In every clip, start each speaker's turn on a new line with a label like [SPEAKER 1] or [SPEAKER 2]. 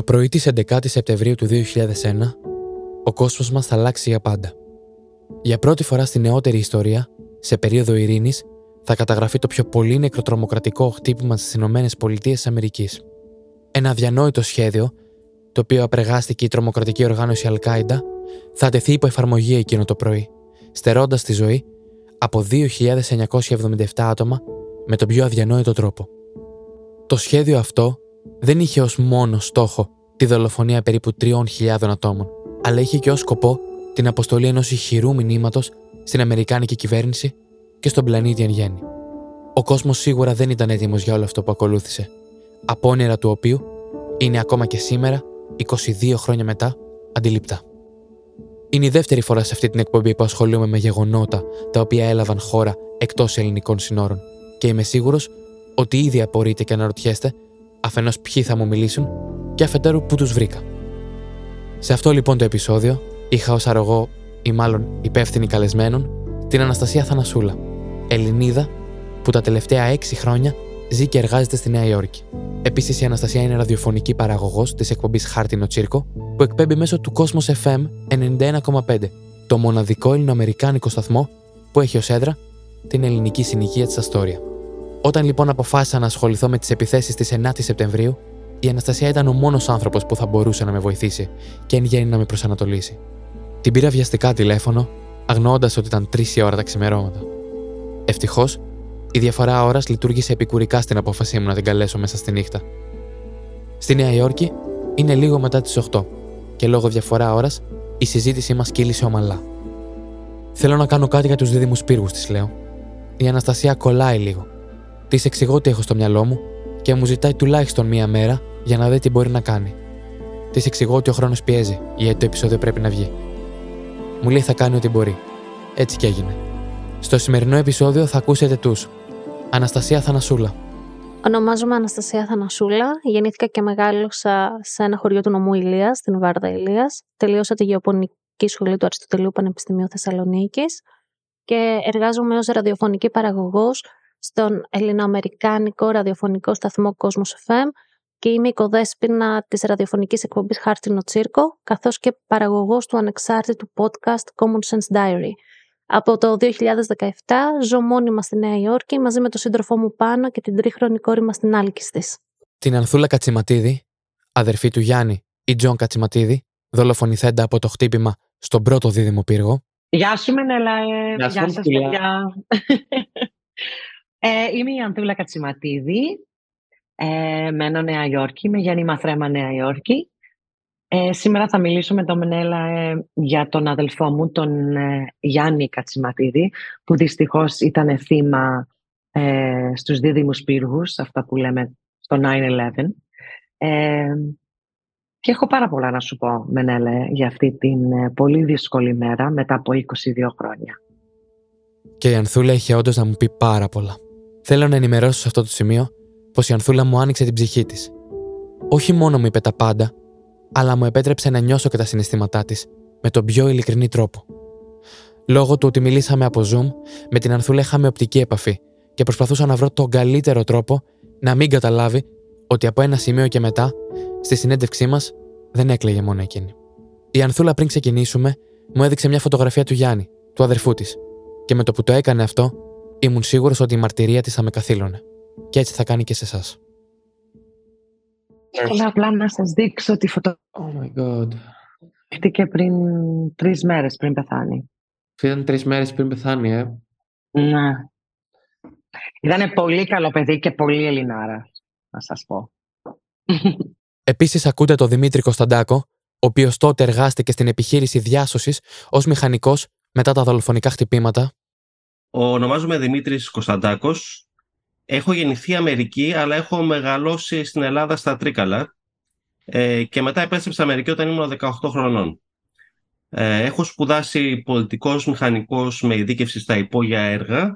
[SPEAKER 1] Το πρωί της 11ης Σεπτεμβρίου του 2001, ο κόσμος μας θα αλλάξει για πάντα. Για πρώτη φορά στη νεότερη ιστορία, σε περίοδο ειρήνης, θα καταγραφεί το πιο πολύ νεκροτρομοκρατικό χτύπημα στις ΗΠΑ. Ένα αδιανόητο σχέδιο, το οποίο απεργάστηκε η τρομοκρατική οργάνωση Αλ-Κάιντα, θα τεθεί υπό εφαρμογή εκείνο το πρωί, στερώντας τη ζωή από 2.977 άτομα με τον πιο αδιανόητο τρόπο. Το σχέδιο αυτό δεν είχε ως μόνο στόχο τη δολοφονία περίπου 3.000 ατόμων, αλλά είχε και ως σκοπό την αποστολή ενός ηχηρού μηνύματος στην Αμερικάνικη κυβέρνηση και στον πλανήτη εν γέννη. Ο κόσμος σίγουρα δεν ήταν έτοιμος για όλο αυτό που ακολούθησε, απόνερα του οποίου είναι ακόμα και σήμερα, 22 χρόνια μετά, αντιληπτά. Είναι η δεύτερη φορά σε αυτή την εκπομπή που ασχολούμαι με γεγονότα τα οποία έλαβαν χώρα εκτός ελληνικών συνόρων, και είμαι σίγουρος ότι ήδη απορείτε και αναρωτιέστε αφενός ποιοι θα μου μιλήσουν και αφετέρου που τους βρήκα. Σε αυτό λοιπόν το επεισόδιο είχα ως αρρωγό, ή μάλλον υπεύθυνη καλεσμένων, την Αναστασία Θανασούλα, Ελληνίδα που τα τελευταία 6 χρόνια ζει και εργάζεται στη Νέα Υόρκη. Επίσης, η Αναστασία είναι ραδιοφωνική παραγωγός της εκπομπής Χάρτινο Τσίρκο, που εκπέμπει μέσω του Cosmos FM 91,5, το μοναδικό ελληνοαμερικάνικο σταθμό που έχει ως έδρα την ελληνική συνοικία της Αστόρια. Όταν λοιπόν αποφάσισα να ασχοληθώ με τις επιθέσεις της 9ης Σεπτεμβρίου, η Αναστασία ήταν ο μόνος άνθρωπος που θα μπορούσε να με βοηθήσει και εν γέννη να με προσανατολίσει. Την πήρα βιαστικά τηλέφωνο, αγνοώντας ότι ήταν 3 η ώρα τα ξημερώματα. Ευτυχώς, η διαφορά ώρας λειτουργήσε επικουρικά στην απόφασή μου να την καλέσω μέσα στη νύχτα. Στη Νέα Υόρκη είναι λίγο μετά τις 8 και λόγω διαφορά ώρας η συζήτησή μας κύλησε ομαλά. Θέλω να κάνω κάτι για τους δίδυμους πύργους, της λέω. Η Αναστασία κολλάει λίγο. Της εξηγώ τι έχω στο μυαλό μου και μου ζητάει τουλάχιστον 1 μέρα για να δει τι μπορεί να κάνει. Της εξηγώ ότι ο χρόνος πιέζει, γιατί το επεισόδιο πρέπει να βγει. Μου λέει θα κάνει ό,τι μπορεί. Έτσι κι έγινε. Στο σημερινό επεισόδιο θα ακούσετε τους Αναστασία Θανασούλα.
[SPEAKER 2] Ονομάζομαι Αναστασία Θανασούλα. Γεννήθηκα και μεγάλωσα σε ένα χωριό του νομού Ηλίας, στην Βάρδα Ηλίας. Τελείωσα τη γεωπονική σχολή του Αριστοτελείου Πανεπιστημίου Θεσσαλονίκης και εργάζομαι ως ραδιοφωνική παραγωγός στον ελληνοαμερικάνικο ραδιοφωνικό σταθμό Cosmos FM και είμαι οικοδέσποινα της ραδιοφωνικής εκπομπής Χάρτινο Τσίρκο, καθώς και παραγωγός του ανεξάρτητου podcast Common Sense Diary. Από το 2017 ζω μόνιμα στη Νέα Υόρκη μαζί με τον σύντροφό μου Πάνο και την 3χρονη κόρη μας την Άλκης της.
[SPEAKER 1] Την Ανθούλα Κατσιματίδη, αδερφή του Γιάννη ή Τζον Κατσιματίδη, δολοφονηθέντα από το χτύπημα στον πρώτο δίδυμο πύργο.
[SPEAKER 3] Γεια σου Μενέλα, γεια σας παιδιά. Είμαι η Ανθούλα Κατσιματίδη, μένω Νέα Υόρκη, είμαι γέννημα θρέμα Νέα Υόρκη. Σήμερα θα μιλήσω με τον Μενέλα για τον αδελφό μου, τον Γιάννη Κατσιματίδη, που δυστυχώς ήταν θύμα στους δίδυμους πύργους, αυτά που λέμε στο 9/11. Και έχω πάρα πολλά να σου πω, Μενέλα, για αυτή την πολύ δύσκολη μέρα μετά από 22 χρόνια.
[SPEAKER 1] Και η Ανθούλα είχε όντως να μου πει πάρα πολλά. Θέλω να ενημερώσω σε αυτό το σημείο πως η Ανθούλα μου άνοιξε την ψυχή της. Όχι μόνο μου είπε τα πάντα, αλλά μου επέτρεψε να νιώσω και τα συναισθήματά της με τον πιο ειλικρινή τρόπο. Λόγω του ότι μιλήσαμε από Zoom, με την Ανθούλα είχαμε οπτική επαφή και προσπαθούσα να βρω τον καλύτερο τρόπο να μην καταλάβει ότι από ένα σημείο και μετά, στη συνέντευξή μας, δεν έκλαιγε μόνο εκείνη. Η Ανθούλα πριν ξεκινήσουμε, μου έδειξε μια φωτογραφία του Γιάννη, του αδερφού της, και με το που το έκανε αυτό, ήμουν σίγουρος ότι η μαρτυρία της θα με καθήλωνε. Και έτσι θα κάνει και σε εσάς.
[SPEAKER 3] Ήθελα απλά να σας δείξω τη φωτογραφία.
[SPEAKER 4] Oh my God.
[SPEAKER 3] Χτήκε πριν 3 μέρες πριν πεθάνει.
[SPEAKER 4] Ήταν 3 μέρες πριν πεθάνει,
[SPEAKER 3] Ναι. Ήτανε πολύ καλό παιδί και πολύ Ελληνάρα, να σας πω.
[SPEAKER 1] Επίσης ακούτε τον Δημήτρη Κωνσταντάκο, ο οποίος τότε εργάστηκε στην επιχείρηση διάσωσης ως μηχανικός μετά τα δολοφονικά χτυπήματα.
[SPEAKER 5] Ονομάζομαι Δημήτρης Κωνσταντάκος. Έχω γεννηθεί Αμερική, αλλά έχω μεγαλώσει στην Ελλάδα στα Τρίκαλα και μετά επέστρεψα Αμερική όταν ήμουν 18 χρονών. Έχω σπουδάσει πολιτικός μηχανικός με ειδίκευση στα υπόγεια έργα.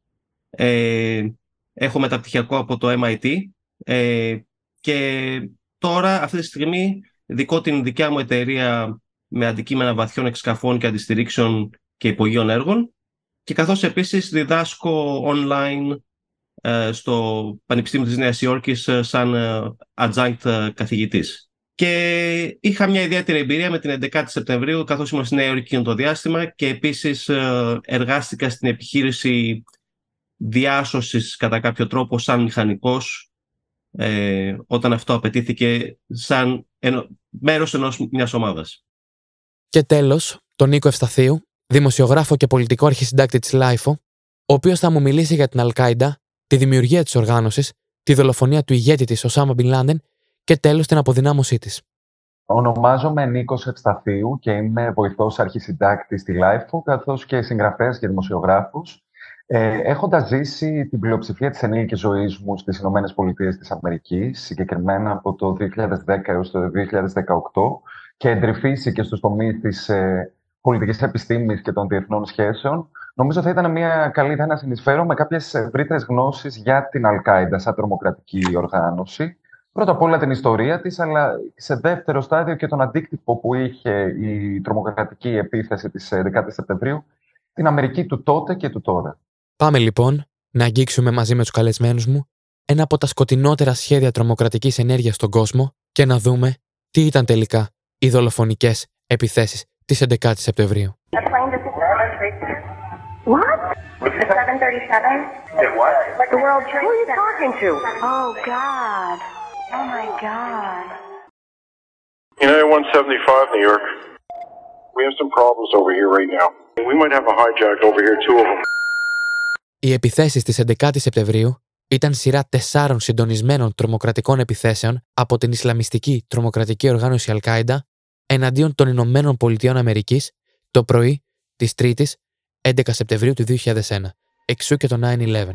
[SPEAKER 5] Έχω μεταπτυχιακό από το MIT και τώρα αυτή τη στιγμή δικώ την δικιά μου εταιρεία με αντικείμενα βαθιών εξκαφών και αντιστηρίξεων και υπογείων έργων και καθώς επίσης διδάσκω online στο Πανεπιστήμιο της Νέας Υόρκης σαν adjunct καθηγητής. Και είχα μια ιδιαίτερη εμπειρία με την 11η Σεπτεμβρίου, καθώς ήμουν στη Νέα Υόρκη εκείνο το διάστημα, και επίσης εργάστηκα στην επιχείρηση διάσωσης κατά κάποιο τρόπο σαν μηχανικός, όταν αυτό απαιτήθηκε σαν μέρος μιας ομάδας.
[SPEAKER 1] Και τέλος, τον Νίκο Ευσταθίου, δημοσιογράφο και πολιτικό αρχισυντάκτη της LIFO, ο οποίος θα μου μιλήσει για την Αλ-Κάιντα, τη δημιουργία της οργάνωσης, τη δολοφονία του ηγέτη της Οσάμα Μπιν Λάντεν και τέλος την αποδυνάμωσή της.
[SPEAKER 6] Ονομάζομαι Νίκος Ευσταθίου και είμαι βοηθός αρχισυντάκτη στη LIFO, καθώς και συγγραφέας και δημοσιογράφος. Έχοντας ζήσει την πλειοψηφία της ενήλικης ζωής μου στις Ηνωμένες Πολιτείες της Αμερικής, συγκεκριμένα από το 2010 έως το 2018, και εντρυφήσει και στους τομείς της πολιτικής επιστήμης και των διεθνών σχέσεων, νομίζω θα ήταν μια καλή ιδέα να συνεισφέρω με κάποιες ευρύτερες γνώσεις για την Αλ-Κάιντα σαν τρομοκρατική οργάνωση. Πρώτα απ' όλα την ιστορία της, αλλά σε δεύτερο στάδιο και τον αντίκτυπο που είχε η τρομοκρατική επίθεση της 11ης Σεπτεμβρίου την Αμερική του τότε και του τώρα.
[SPEAKER 1] Πάμε λοιπόν να αγγίξουμε μαζί με τους καλεσμένους μου ένα από τα σκοτεινότερα σχέδια τρομοκρατικής ενέργειας στον κόσμο και να δούμε τι ήταν τελικά οι δολοφονικές επιθέσεις της 11ης Σεπτεμβρίου.
[SPEAKER 7] What? The 737? What? The World Trade Center. Who are you talking to? Oh, God. Oh, my God.
[SPEAKER 8] United 175, New York. We have some problems over here right now. We might have a hijack over here, two of them.
[SPEAKER 1] Οι επιθέσεις της 11ης Σεπτεμβρίου ήταν σειρά 4 συντονισμένων τρομοκρατικών επιθέσεων από την Ισλαμιστική τρομοκρατική οργάνωση Αλ-Κάιντα εναντίον των Ηνωμένων Πολιτειών Αμερικής το πρωί της 3ης 11 Σεπτεμβρίου του 2001, εξού και το 9/11.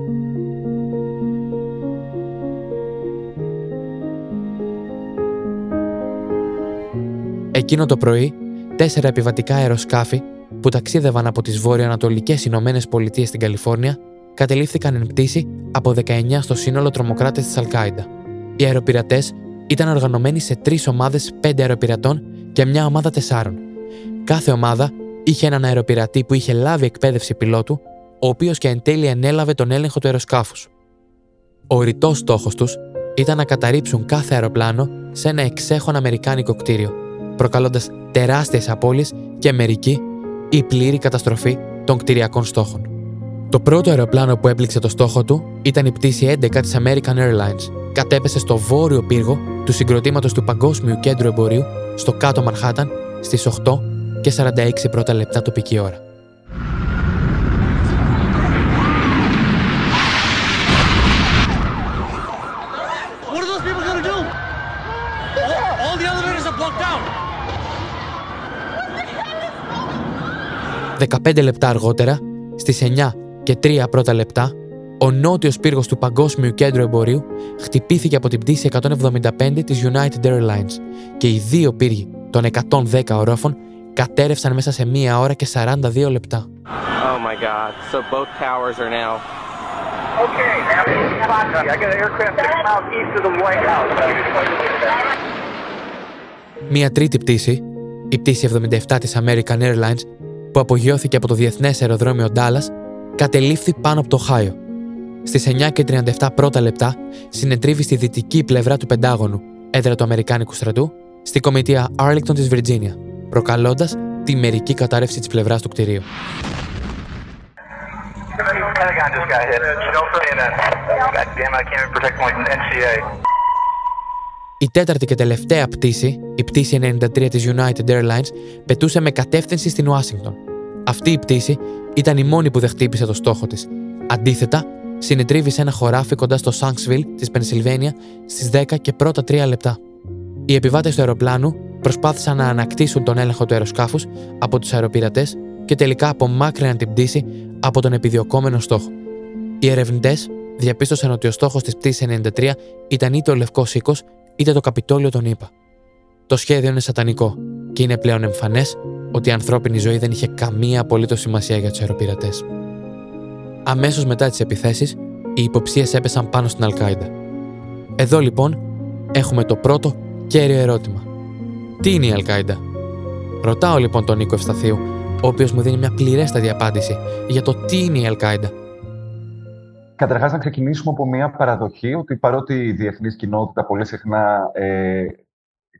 [SPEAKER 1] Εκείνο το πρωί, 4 επιβατικά αεροσκάφη που ταξίδευαν από τις βορειοανατολικές Ηνωμένες Πολιτείες στην Καλιφόρνια κατελήφθηκαν εν πτήση από 19 στο σύνολο τρομοκράτες της Αλ-Κάιντα. Οι αεροπειρατές ήταν οργανωμένοι σε 3 ομάδες 5 αεροπειρατών και μια ομάδα 4. Κάθε ομάδα είχε έναν αεροπειρατή που είχε λάβει εκπαίδευση πιλότου, ο οποίος και εν τέλει ενέλαβε τον έλεγχο του αεροσκάφους. Ο ρητός στόχος τους ήταν να καταρρίψουν κάθε αεροπλάνο σε ένα εξέχον αμερικάνικο κτίριο, προκαλώντας τεράστιες απώλειες και μερική ή πλήρη καταστροφή των κτηριακών στόχων. Το πρώτο αεροπλάνο που έπληξε το στόχο του ήταν η πτήση 11 της American Airlines. Κατέπεσε στο βόρειο πύργο του συγκροτήματος του Παγκόσμιου Κέντρου Εμπορίου στο κάτω Μανχάταν στις 8:46 πρώτα λεπτά τοπική ώρα.
[SPEAKER 9] What are those people gonna do? All the elevators are blocked out.
[SPEAKER 1] 15 λεπτά αργότερα, στις 9:03 πρώτα λεπτά, ο νότιος πύργος του Παγκόσμιου Κέντρου Εμπορίου χτυπήθηκε από την πτήση 175 της United Airlines και οι 2 πύργοι των 110 ορόφων κατέρευσαν μέσα σε 1 ώρα και 42 λεπτά.
[SPEAKER 10] Oh my God. So both towers are now.
[SPEAKER 9] Okay, now I got an aircraft 6 miles east of the White House.
[SPEAKER 1] Μια τρίτη πτήση, η πτήση 77 της American Airlines, που απογειώθηκε από το Διεθνές Αεροδρόμιο Ντάλλας, κατελήφθη πάνω από το Οχάιο. Στις 9:37 πρώτα λεπτά συνετρίβη στη δυτική πλευρά του Πεντάγωνου, έδρα του Αμερικάνικου στρατού, στη κομιτεία Arlington της Βιρτζίνια, προκαλώντας τη μερική κατάρρευση της πλευράς του κτηρίου. Η τέταρτη και τελευταία πτήση, η πτήση 93 της United Airlines, πετούσε με κατεύθυνση στην Ουάσιγκτον. Αυτή η πτήση ήταν η μόνη που δεν χτύπησε το στόχο της. Αντίθετα, συνετρίβη σε ένα χωράφι κοντά στο Σάνξβιλ της Πενσιλβένια στις 10 και πρώτα 3 λεπτά. Οι επιβάτες του αεροπλάνου προσπάθησαν να ανακτήσουν τον έλεγχο του αεροσκάφους από τους αεροπειρατές και τελικά απομάκρυναν την πτήση από τον επιδιωκόμενο στόχο. Οι ερευνητές διαπίστωσαν ότι ο στόχος της πτήσης 93 ήταν είτε ο Λευκός Οίκος είτε το Καπιτόλιο των ΗΠΑ. Το σχέδιο είναι σατανικό και είναι πλέον εμφανές ότι η ανθρώπινη ζωή δεν είχε καμία απολύτως σημασία για τους αεροπειρατές. Αμέσως μετά τις επιθέσεις, οι υποψίες έπεσαν πάνω στην Αλ-Κάιντα. Εδώ λοιπόν έχουμε το πρώτο κέριο ερώτημα. Τι είναι η Αλ-Κάιντα? Ρωτάω λοιπόν τον Νίκο Ευσταθίου, ο οποίος μου δίνει μια πληρέστατη απάντηση για το τι είναι η Αλ-Κάιντα.
[SPEAKER 6] Καταρχάς, να ξεκινήσουμε από μια παραδοχή ότι παρότι η διεθνής κοινότητα πολύ συχνά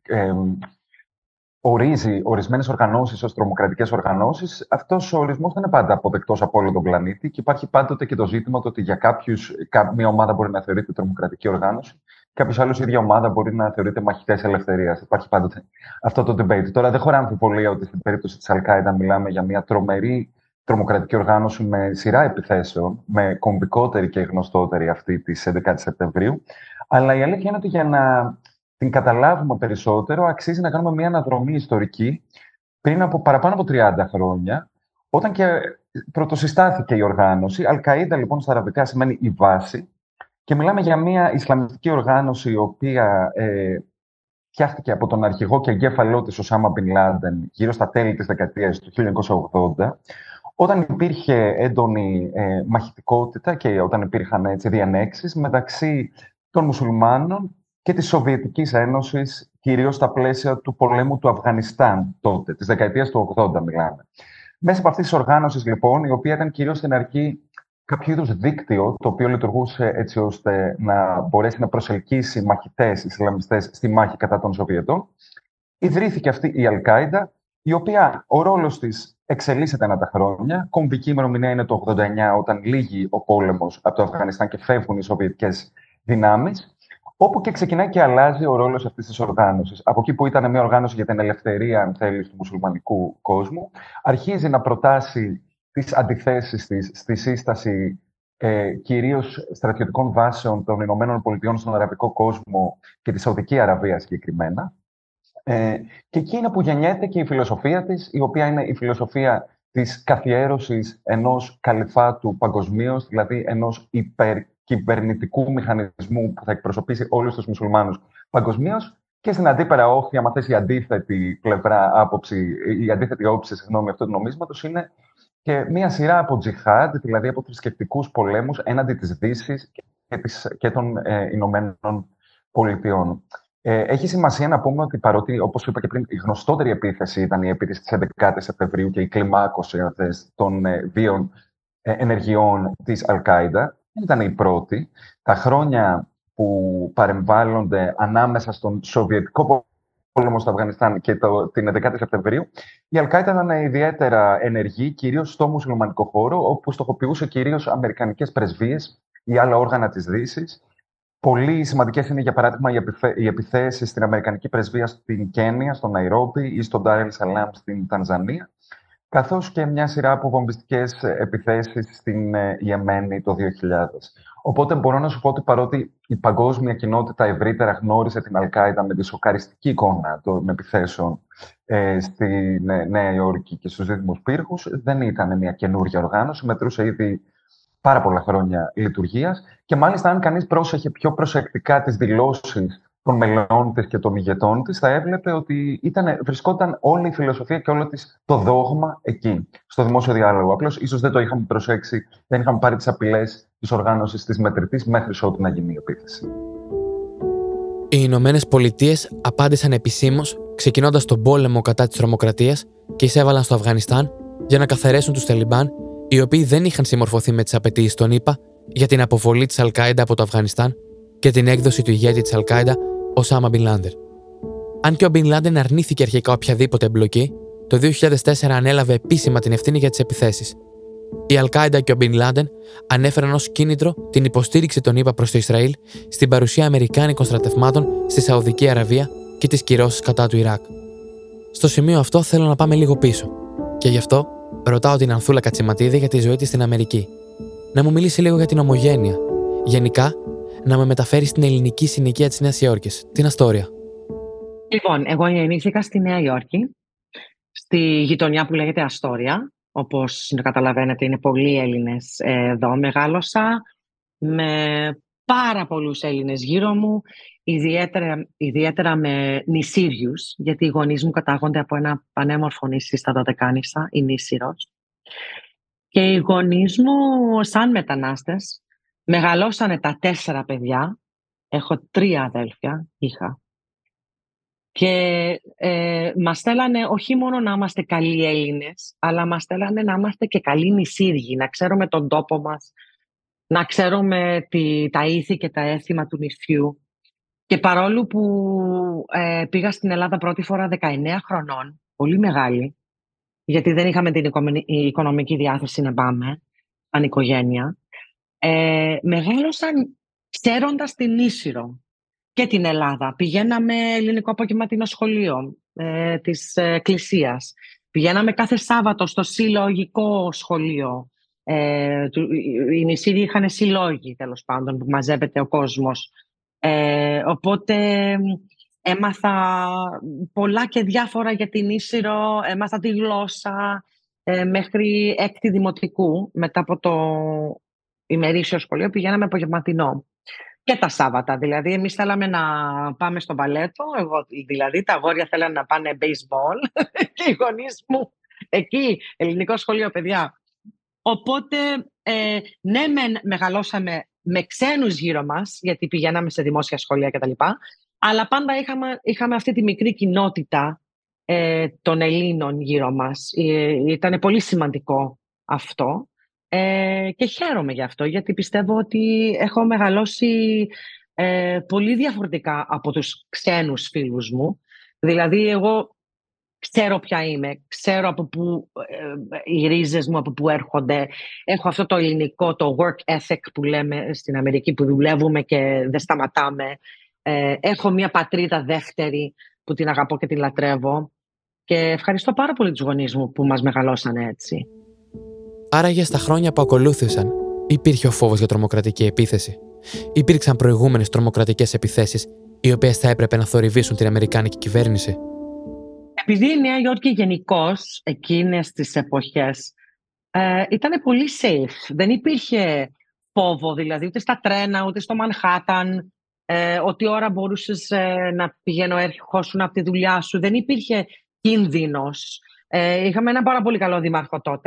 [SPEAKER 6] ορίζει ορισμένες οργανώσεις ως τρομοκρατικές οργανώσεις, αυτός ο ορισμός δεν είναι πάντα αποδεκτός από όλο τον πλανήτη και υπάρχει πάντοτε και το ζήτημα ότι για μια ομάδα μπορεί να θεωρείται τρομοκρατική οργάνωση, κάποιος άλλος η ίδια ομάδα μπορεί να θεωρείται μαχητές ελευθερίας. Υπάρχει πάντοτε αυτό το debate. Τώρα δεν χωρά αμφιβολία ότι στην περίπτωση της Αλ-Κάιντα μιλάμε για μια τρομερή τρομοκρατική οργάνωση με σειρά επιθέσεων, με κομβικότερη και γνωστότερη αυτή της 11 Σεπτεμβρίου. Αλλά η αλήθεια είναι ότι για να την καταλάβουμε περισσότερο, αξίζει να κάνουμε μια αναδρομή ιστορική πριν από παραπάνω από 30 χρόνια, όταν και πρωτοσυστάθηκε η οργάνωση. Αλ-Καΐντα, λοιπόν, στα αραβικά σημαίνει η βάση, και μιλάμε για μια Ισλαμιστική οργάνωση, η οποία φτιάχτηκε από τον αρχηγό και εγκέφαλό της, Οσάμα Μπιν Λάντεν, γύρω στα τέλη της δεκαετίας του 1980, όταν υπήρχε έντονη μαχητικότητα και όταν υπήρχαν διενέξεις μεταξύ των μουσουλμάνων και της Σοβιετικής Ένωσης, κυρίως στα πλαίσια του πολέμου του Αφγανιστάν τότε, της δεκαετίας του 80 μιλάμε. Μέσα από αυτής της οργάνωσης, λοιπόν, η οποία ήταν κυρίως στην αρχή κάποιο είδους δίκτυο, το οποίο λειτουργούσε έτσι ώστε να μπορέσει να προσελκύσει μαχητές Ισλαμιστές στη μάχη κατά των Σοβιετών, ιδρύθηκε αυτή η Αλ-Κάιντα, η οποία ο ρόλος της εξελίσσεται ανά τα χρόνια. Κομβική ημερομηνία είναι το 89, όταν λύγει ο πόλεμος από το Αφγανιστάν και φεύγουν οι Σοβιετικές δυνάμεις, όπου και ξεκινάει και αλλάζει ο ρόλος αυτής της οργάνωσης. Από εκεί που ήταν μια οργάνωση για την ελευθερία, αν θέλεις, του μουσουλμανικού κόσμου, αρχίζει να προτάσει τις αντιθέσεις της στη σύσταση κυρίως στρατιωτικών βάσεων των Ηνωμένων Πολιτειών στον αραβικό κόσμο και τη Σαουδική Αραβία συγκεκριμένα. Και εκεί είναι που γεννιέται και η φιλοσοφία της, η οποία είναι η φιλοσοφία της καθιέρωσης ενός καλυφάτου παγκοσμίως, δηλαδή ενός υπερκυβερνητικού μηχανισμού που θα εκπροσωπήσει όλους τους μουσουλμάνους παγκοσμίως, και στην αντίπερα όχθη, άμα θες, η αντίθετη όψη αυτού του νομίσματος είναι και μία σειρά από τζιχάντ, δηλαδή από θρησκευτικούς πολέμους έναντι της Δύσης και των Ηνωμένων Πολιτειών. Έχει σημασία να πούμε ότι παρότι, όπως είπα και πριν, η γνωστότερη επίθεση ήταν η επίθεση της 11 Σεπτεμβρίου και η κλιμάκωση των βίων ενεργειών της Αλ-Κάιντα, δεν ήταν η πρώτη. Τα χρόνια που παρεμβάλλονται ανάμεσα στον Σοβιετικό πόλεμο στο Αφγανιστάν και την 11η Σεπτεμβρίου, η Αλ-Κάιντα ήταν ιδιαίτερα ενεργή, κυρίως στο μουσουλμανικό χώρο, όπου στοχοποιούσε κυρίως αμερικανικές πρεσβείες ή άλλα όργανα της Δύσης. Πολύ σημαντικές είναι, για παράδειγμα, οι επιθέσεις στην Αμερικανική πρεσβεία στην Κένια, στο Ναϊρόμπι ή στον Ντάρ ελ Σαλάμ στην Τανζανία, καθώς και μια σειρά από βομβιστικές επιθέσεις στην Ιεμένη το 2000. Οπότε μπορώ να σου πω ότι παρότι η παγκόσμια κοινότητα ευρύτερα γνώρισε την Αλ-Κάιντα με τη σοκαριστική εικόνα των επιθέσεων στη Νέα Υόρκη και στους Δυτικούς Πύργους, δεν ήταν μια καινούργια οργάνωση, μετρούσε ήδη πάρα πολλά χρόνια λειτουργίας και μάλιστα αν κανείς πρόσεχε πιο προσεκτικά τις δηλώσεις των μελών της και των ηγετών της, θα έβλεπε ότι βρισκόταν όλη η φιλοσοφία και όλο το δόγμα εκεί, στο δημόσιο διάλογο. Απλώς ίσως δεν το είχαμε προσέξει, δεν είχαμε πάρει τις απειλές της οργάνωσης της μετρητής μέχρι ότου να γίνει η επίθεση.
[SPEAKER 1] Οι Ηνωμένες Πολιτείες απάντησαν επισήμως, ξεκινώντας τον πόλεμο κατά της τρομοκρατίας και εισέβαλαν στο Αφγανιστάν για να καθαρίσουν τους Ταλιμπάν, οι οποίοι δεν είχαν συμμορφωθεί με τις απαιτήσεις των ΗΠΑ για την αποβολή της Αλ-Κάιντα από το Αφγανιστάν και την έκδοση του ηγέτη της Αλ-Κάιντα, Οσάμα Μπιν Λάντεν. Αν και ο Μπιν Λάντεν αρνήθηκε αρχικά οποιαδήποτε εμπλοκή, το 2004 ανέλαβε επίσημα την ευθύνη για τις επιθέσεις. Η Αλ-Κάιντα και ο Μπιν Λάντεν ανέφεραν ως κίνητρο την υποστήριξη των ΗΠΑ προς το Ισραήλ στην παρουσία αμερικάνικων στρατευμάτων στη Σαουδική Αραβία και τις κυρώσεις κατά του Ιράκ. Στο σημείο αυτό θέλω να πάμε λίγο πίσω. Και γι' αυτό ρωτάω την Ανθούλα Κατσιματίδη για τη ζωή της στην Αμερική. Να μου μιλήσει λίγο για την ομογένεια. Γενικά, να με μεταφέρει στην ελληνική συνοικία της Νέας Υόρκης, την Αστόρια.
[SPEAKER 3] Λοιπόν, εγώ γεννήθηκα στη Νέα Υόρκη, στη γειτονιά που λέγεται Αστόρια. Όπως καταλαβαίνετε, είναι πολλοί Έλληνες εδώ. Μεγάλωσα με πάρα πολλούς Έλληνες γύρω μου, ιδιαίτερα με νησίριους, γιατί οι γονείς μου κατάγονται από ένα πανέμορφο νησί στα Δωδεκάνησα, η Νήσυρος. Και οι γονείς μου, σαν μετανάστες, μεγαλώσανε τα 4 παιδιά. Έχω 3 αδέλφια, είχα. Και μας στέλνανε όχι μόνο να είμαστε καλοί Έλληνες, αλλά μας στέλνανε να είμαστε και καλοί νησίριοι, να ξέρουμε τον τόπο μας, να ξέρουμε τα ήθη και τα έθιμα του νησιού. Και παρόλο που πήγα στην Ελλάδα πρώτη φορά 19 χρονών, πολύ μεγάλη, γιατί δεν είχαμε την οικονομική διάθεση να πάμε, σαν οικογένεια, μεγάλωσαν ξέροντας την Ίσυρο και την Ελλάδα. Πηγαίναμε ελληνικό απογευματινό σχολείο της Εκκλησίας. Πηγαίναμε κάθε Σάββατο στο συλλογικό σχολείο. Οι νησίδοι είχαν συλλόγοι, τέλος πάντων, που μαζεύεται ο κόσμος. Οπότε έμαθα πολλά και διάφορα για την Ίσυρο, έμαθα τη γλώσσα μέχρι 6η δημοτικού. Μετά από το ημερήσιο σχολείο πηγαίναμε απογευματινό. Και τα Σάββατα, δηλαδή εμείς θέλαμε να πάμε στο μπαλέτο, εγώ δηλαδή τα αγόρια θέλανε να πάνε baseball και οι γονείς μου εκεί, ελληνικό σχολείο, παιδιά. Οπότε ναι, μεγαλώσαμε με ξένους γύρω μας, γιατί πηγαίναμε σε δημόσια σχολεία κτλ. Αλλά πάντα είχαμε αυτή τη μικρή κοινότητα των Ελλήνων γύρω μας. Ήταν πολύ σημαντικό αυτό. Και χαίρομαι γι' αυτό, γιατί πιστεύω ότι έχω μεγαλώσει πολύ διαφορετικά από τους ξένους φίλους μου. Δηλαδή, εγώ ξέρω ποια είμαι, ξέρω από πού οι ρίζες μου, από πού έρχονται. Έχω αυτό το ελληνικό, το work ethic που λέμε στην Αμερική, που δουλεύουμε και δεν σταματάμε. Έχω μια πατρίδα δεύτερη που την αγαπώ και την λατρεύω. Και ευχαριστώ πάρα πολύ τους γονείς μου που μας μεγαλώσανε έτσι.
[SPEAKER 1] Άραγε στα χρόνια που ακολούθησαν, υπήρχε ο φόβος για τρομοκρατική επίθεση? Υπήρξαν προηγούμενες τρομοκρατικές επιθέσεις, οι οποίες θα έπρεπε να θορυβήσουν την αμερικάνικη κυβέρνηση?
[SPEAKER 3] Επειδή η Νέα Υόρκη γενικώς εκείνες τις εποχές ήταν πολύ safe. Δεν υπήρχε φόβο, δηλαδή, ούτε στα τρένα, ούτε στο Μανχάταν, ότι ώρα μπορούσες να πηγαίνω έρχοσουν από τη δουλειά σου. Δεν υπήρχε κίνδυνος. Είχαμε ένα πάρα πολύ καλό δήμαρχο τότε,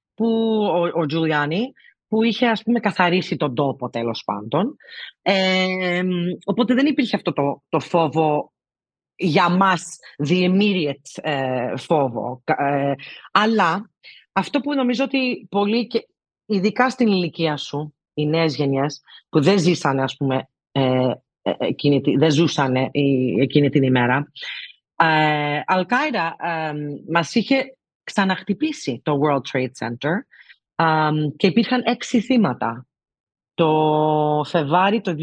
[SPEAKER 3] ο Τζουλιάνι, που είχε, ας πούμε, καθαρίσει τον τόπο, τέλος πάντων. Οπότε δεν υπήρχε αυτό το φόβο για μας, the immediate φόβο. Αλλά αυτό που νομίζω ότι πολλοί, και ειδικά στην ηλικία σου, οι νέες γενιές, που δεν ζήσανε, ας πούμε, δεν ζούσανε εκείνη την ημέρα, Al-Qaeda μας είχε ξαναχτυπήσει το World Trade Center και υπήρχαν 6 θύματα. Το Φεβάρι το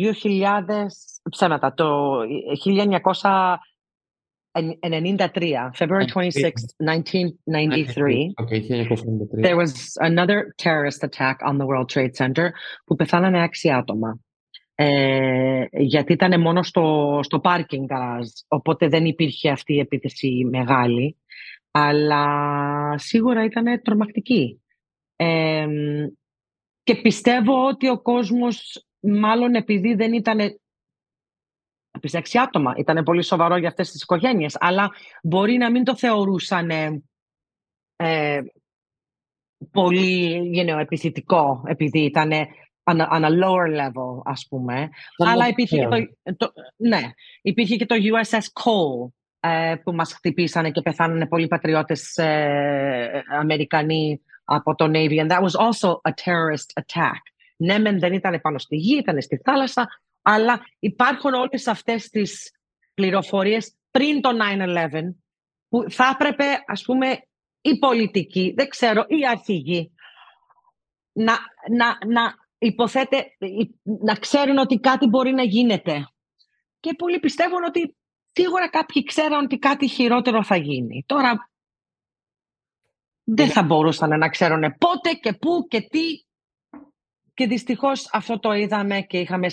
[SPEAKER 3] 1993, February 26th, 1993, there was another terrorist attack on the World Trade Center που πεθάνανε 6 άτομα. Γιατί ήταν μόνο στο parking garage, οπότε δεν υπήρχε αυτή η επίθεση μεγάλη, αλλά σίγουρα ήταν τρομακτική. Και πιστεύω ότι ο κόσμος, μάλλον επειδή δεν ήταν από 6 άτομα, ήταν πολύ σοβαρό για αυτές τις οικογένειες, αλλά μπορεί να μην το θεωρούσαν πολύ επιθετικό, επειδή ήταν on a lower level, ας πούμε. Αλλά υπήρχε υπήρχε και το USS Cole, που μας χτυπήσανε και πεθάνανε πολλοί πατριώτες Αμερικανοί από το Navy, and that was also a terrorist attack. Ναι, δεν ήταν πάνω στη γη, ήταν στη θάλασσα, αλλά υπάρχουν όλες αυτές τις πληροφορίες πριν το 9/11, που θα έπρεπε, ας πούμε, οι πολιτικοί, δεν ξέρω, οι αρχηγοί, να ξέρουν ότι κάτι μπορεί να γίνεται. Και πολλοί πιστεύουν ότι σίγουρα κάποιοι ξέραν ότι κάτι χειρότερο θα γίνει. Τώρα δεν θα μπορούσαν να ξέρουν πότε και πού και τι. Και δυστυχώς αυτό το είδαμε και είχαμε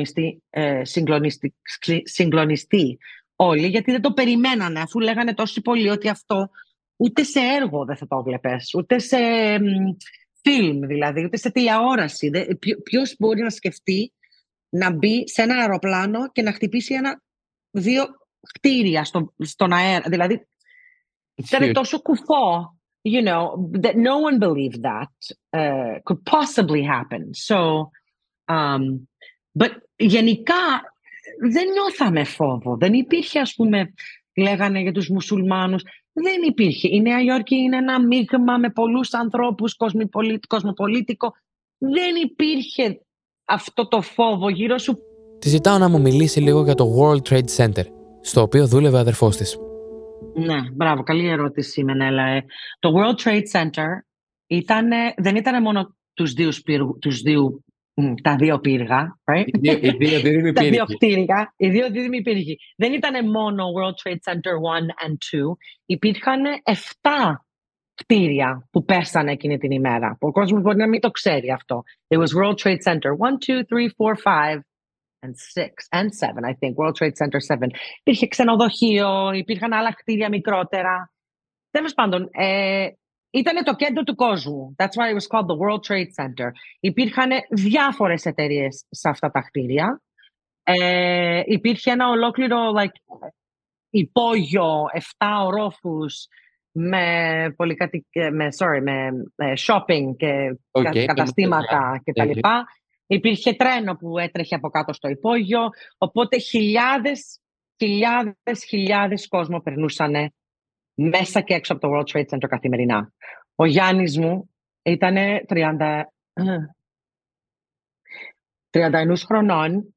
[SPEAKER 3] συγκλονιστεί όλοι, γιατί δεν το περιμένανε, αφού λέγανε τόσο πολύ ότι αυτό ούτε σε έργο δεν θα το βλέπεις, ούτε σε φιλμ δηλαδή, ούτε σε τηλεόραση. Ποιος μπορεί να σκεφτεί να μπει σε ένα αεροπλάνο και να χτυπήσει 2 κτίρια στον αέρα? Δηλαδή, ήταν τόσο κουφό. You know, that no one believed that could possibly happen. So, but γενικά δεν νιώθαμε φόβο. Δεν υπήρχε, ας πούμε, λέγανε για τους μουσουλμάνους. Δεν υπήρχε. Η Νέα Υόρκη είναι ένα μείγμα με πολλούς ανθρώπους, κοσμοπολίτικο. Δεν υπήρχε αυτό το φόβο γύρω σου.
[SPEAKER 1] Τη ζητάω να μου μιλήσει λίγο για το World Trade Center, στο οποίο δούλευε ο αδερφός της.
[SPEAKER 3] Ναι, μπράβο, καλή ερώτηση, Μενέλα. Το World Trade Center δεν ήταν μόνο τα δύο πύργα, right?
[SPEAKER 4] Οι δύο δίδυμοι
[SPEAKER 3] Τα δύο
[SPEAKER 4] πύργοι.
[SPEAKER 3] κτίρια, οι δύο δίδυμοι πύργοι. Δεν ήταν μόνο World Trade Center 1 and 2. Υπήρχαν 7 κτίρια που πέσανε εκείνη την ημέρα. Ο κόσμος μπορεί να μην το ξέρει αυτό. It was World Trade Center 1, 2, 3, 4, 5 and 6 and 7, I think. World Trade Center 7. Υπήρχε ξενοδοχείο, υπήρχαν άλλα κτίρια μικρότερα. Τέλος πάντων, ήταν το κέντρο του κόσμου. That's why it was called the World Trade Center. Υπήρχαν διάφορες εταιρείες σε αυτά τα κτίρια. Υπήρχε ένα ολόκληρο υπόγειο, 7 ορόφους με shopping και καταστήματα κτλ. Υπήρχε τρένο που έτρεχε από κάτω στο υπόγειο. Οπότε χιλιάδες κόσμο περνούσαν μέσα και έξω από το World Trade Center καθημερινά. Ο Γιάννης μου ήταν 31 χρονών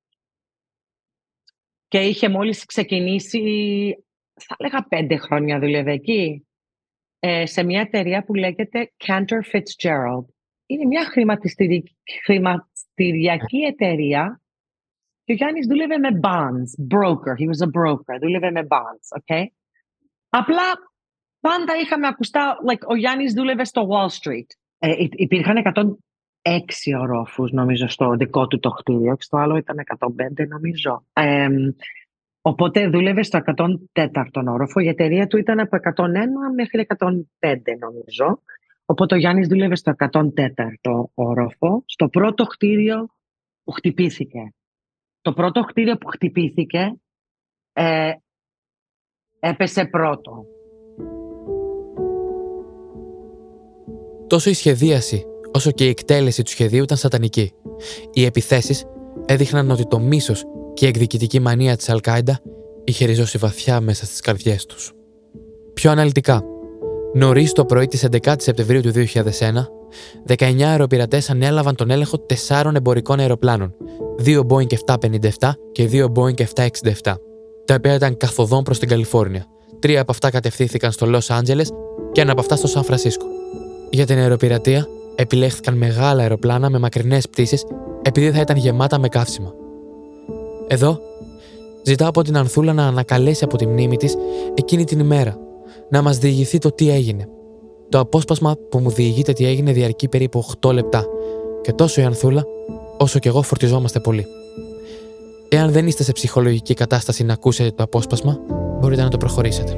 [SPEAKER 3] και είχε μόλις ξεκινήσει, θα λέγα 5 χρόνια δούλευε εκεί, σε μια εταιρεία που λέγεται Cantor Fitzgerald. Είναι μια χρηματιστηριακή εταιρεία και ο Γιάννης δούλευε με bonds, broker, he was a broker, δούλευε με bonds, okay? Απλά πάντα είχαμε ακουστά, ο Γιάννης δούλευε στο Wall Street. Υπήρχαν 106 ορόφους νομίζω στο δικό του το κτίριο και στο άλλο ήταν 105 νομίζω. Οπότε δούλευε στο 104ο όροφο. Η εταιρεία του ήταν από 101 μέχρι 105 νομίζω. Οπότε ο Γιάννης δούλευε στο 104ο όροφο, στο πρώτο κτίριο που χτυπήθηκε. Το πρώτο κτίριο που χτυπήθηκε έπεσε πρώτο.
[SPEAKER 1] Τόσο η σχεδίαση όσο και η εκτέλεση του σχεδίου ήταν σατανική. Οι επιθέσεις έδειχναν ότι το μίσος και η εκδικητική μανία της Αλ-Κάιντα είχε ριζώσει βαθιά μέσα στις καρδιές τους. Πιο αναλυτικά, νωρίς το πρωί της 11 Σεπτεμβρίου του 2001, 19 αεροπειρατές ανέλαβαν τον έλεγχο 4 εμπορικών αεροπλάνων, 2 Boeing 757 και 2 Boeing 767, τα οποία ήταν καθοδόν προς την Καλιφόρνια. 3 από αυτά κατευθύνθηκαν στο Λος Άντζελες και 1 από αυτά στο Σαν Φρανσίσκο. Για την αεροπειρατεία επιλέχθηκαν μεγάλα αεροπλάνα με μακρινές πτήσεις επειδή θα ήταν γεμάτα με καύσιμα. Εδώ ζητάω από την Ανθούλα να ανακαλέσει από τη μνήμη της εκείνη την ημέρα, να μας διηγηθεί το τι έγινε. Το απόσπασμα που μου διηγείται τι έγινε διαρκεί περίπου 8 λεπτά και τόσο η Ανθούλα όσο και εγώ φορτιζόμαστε πολύ. Εάν δεν είστε σε ψυχολογική κατάσταση να ακούσετε το απόσπασμα, μπορείτε να το προχωρήσετε.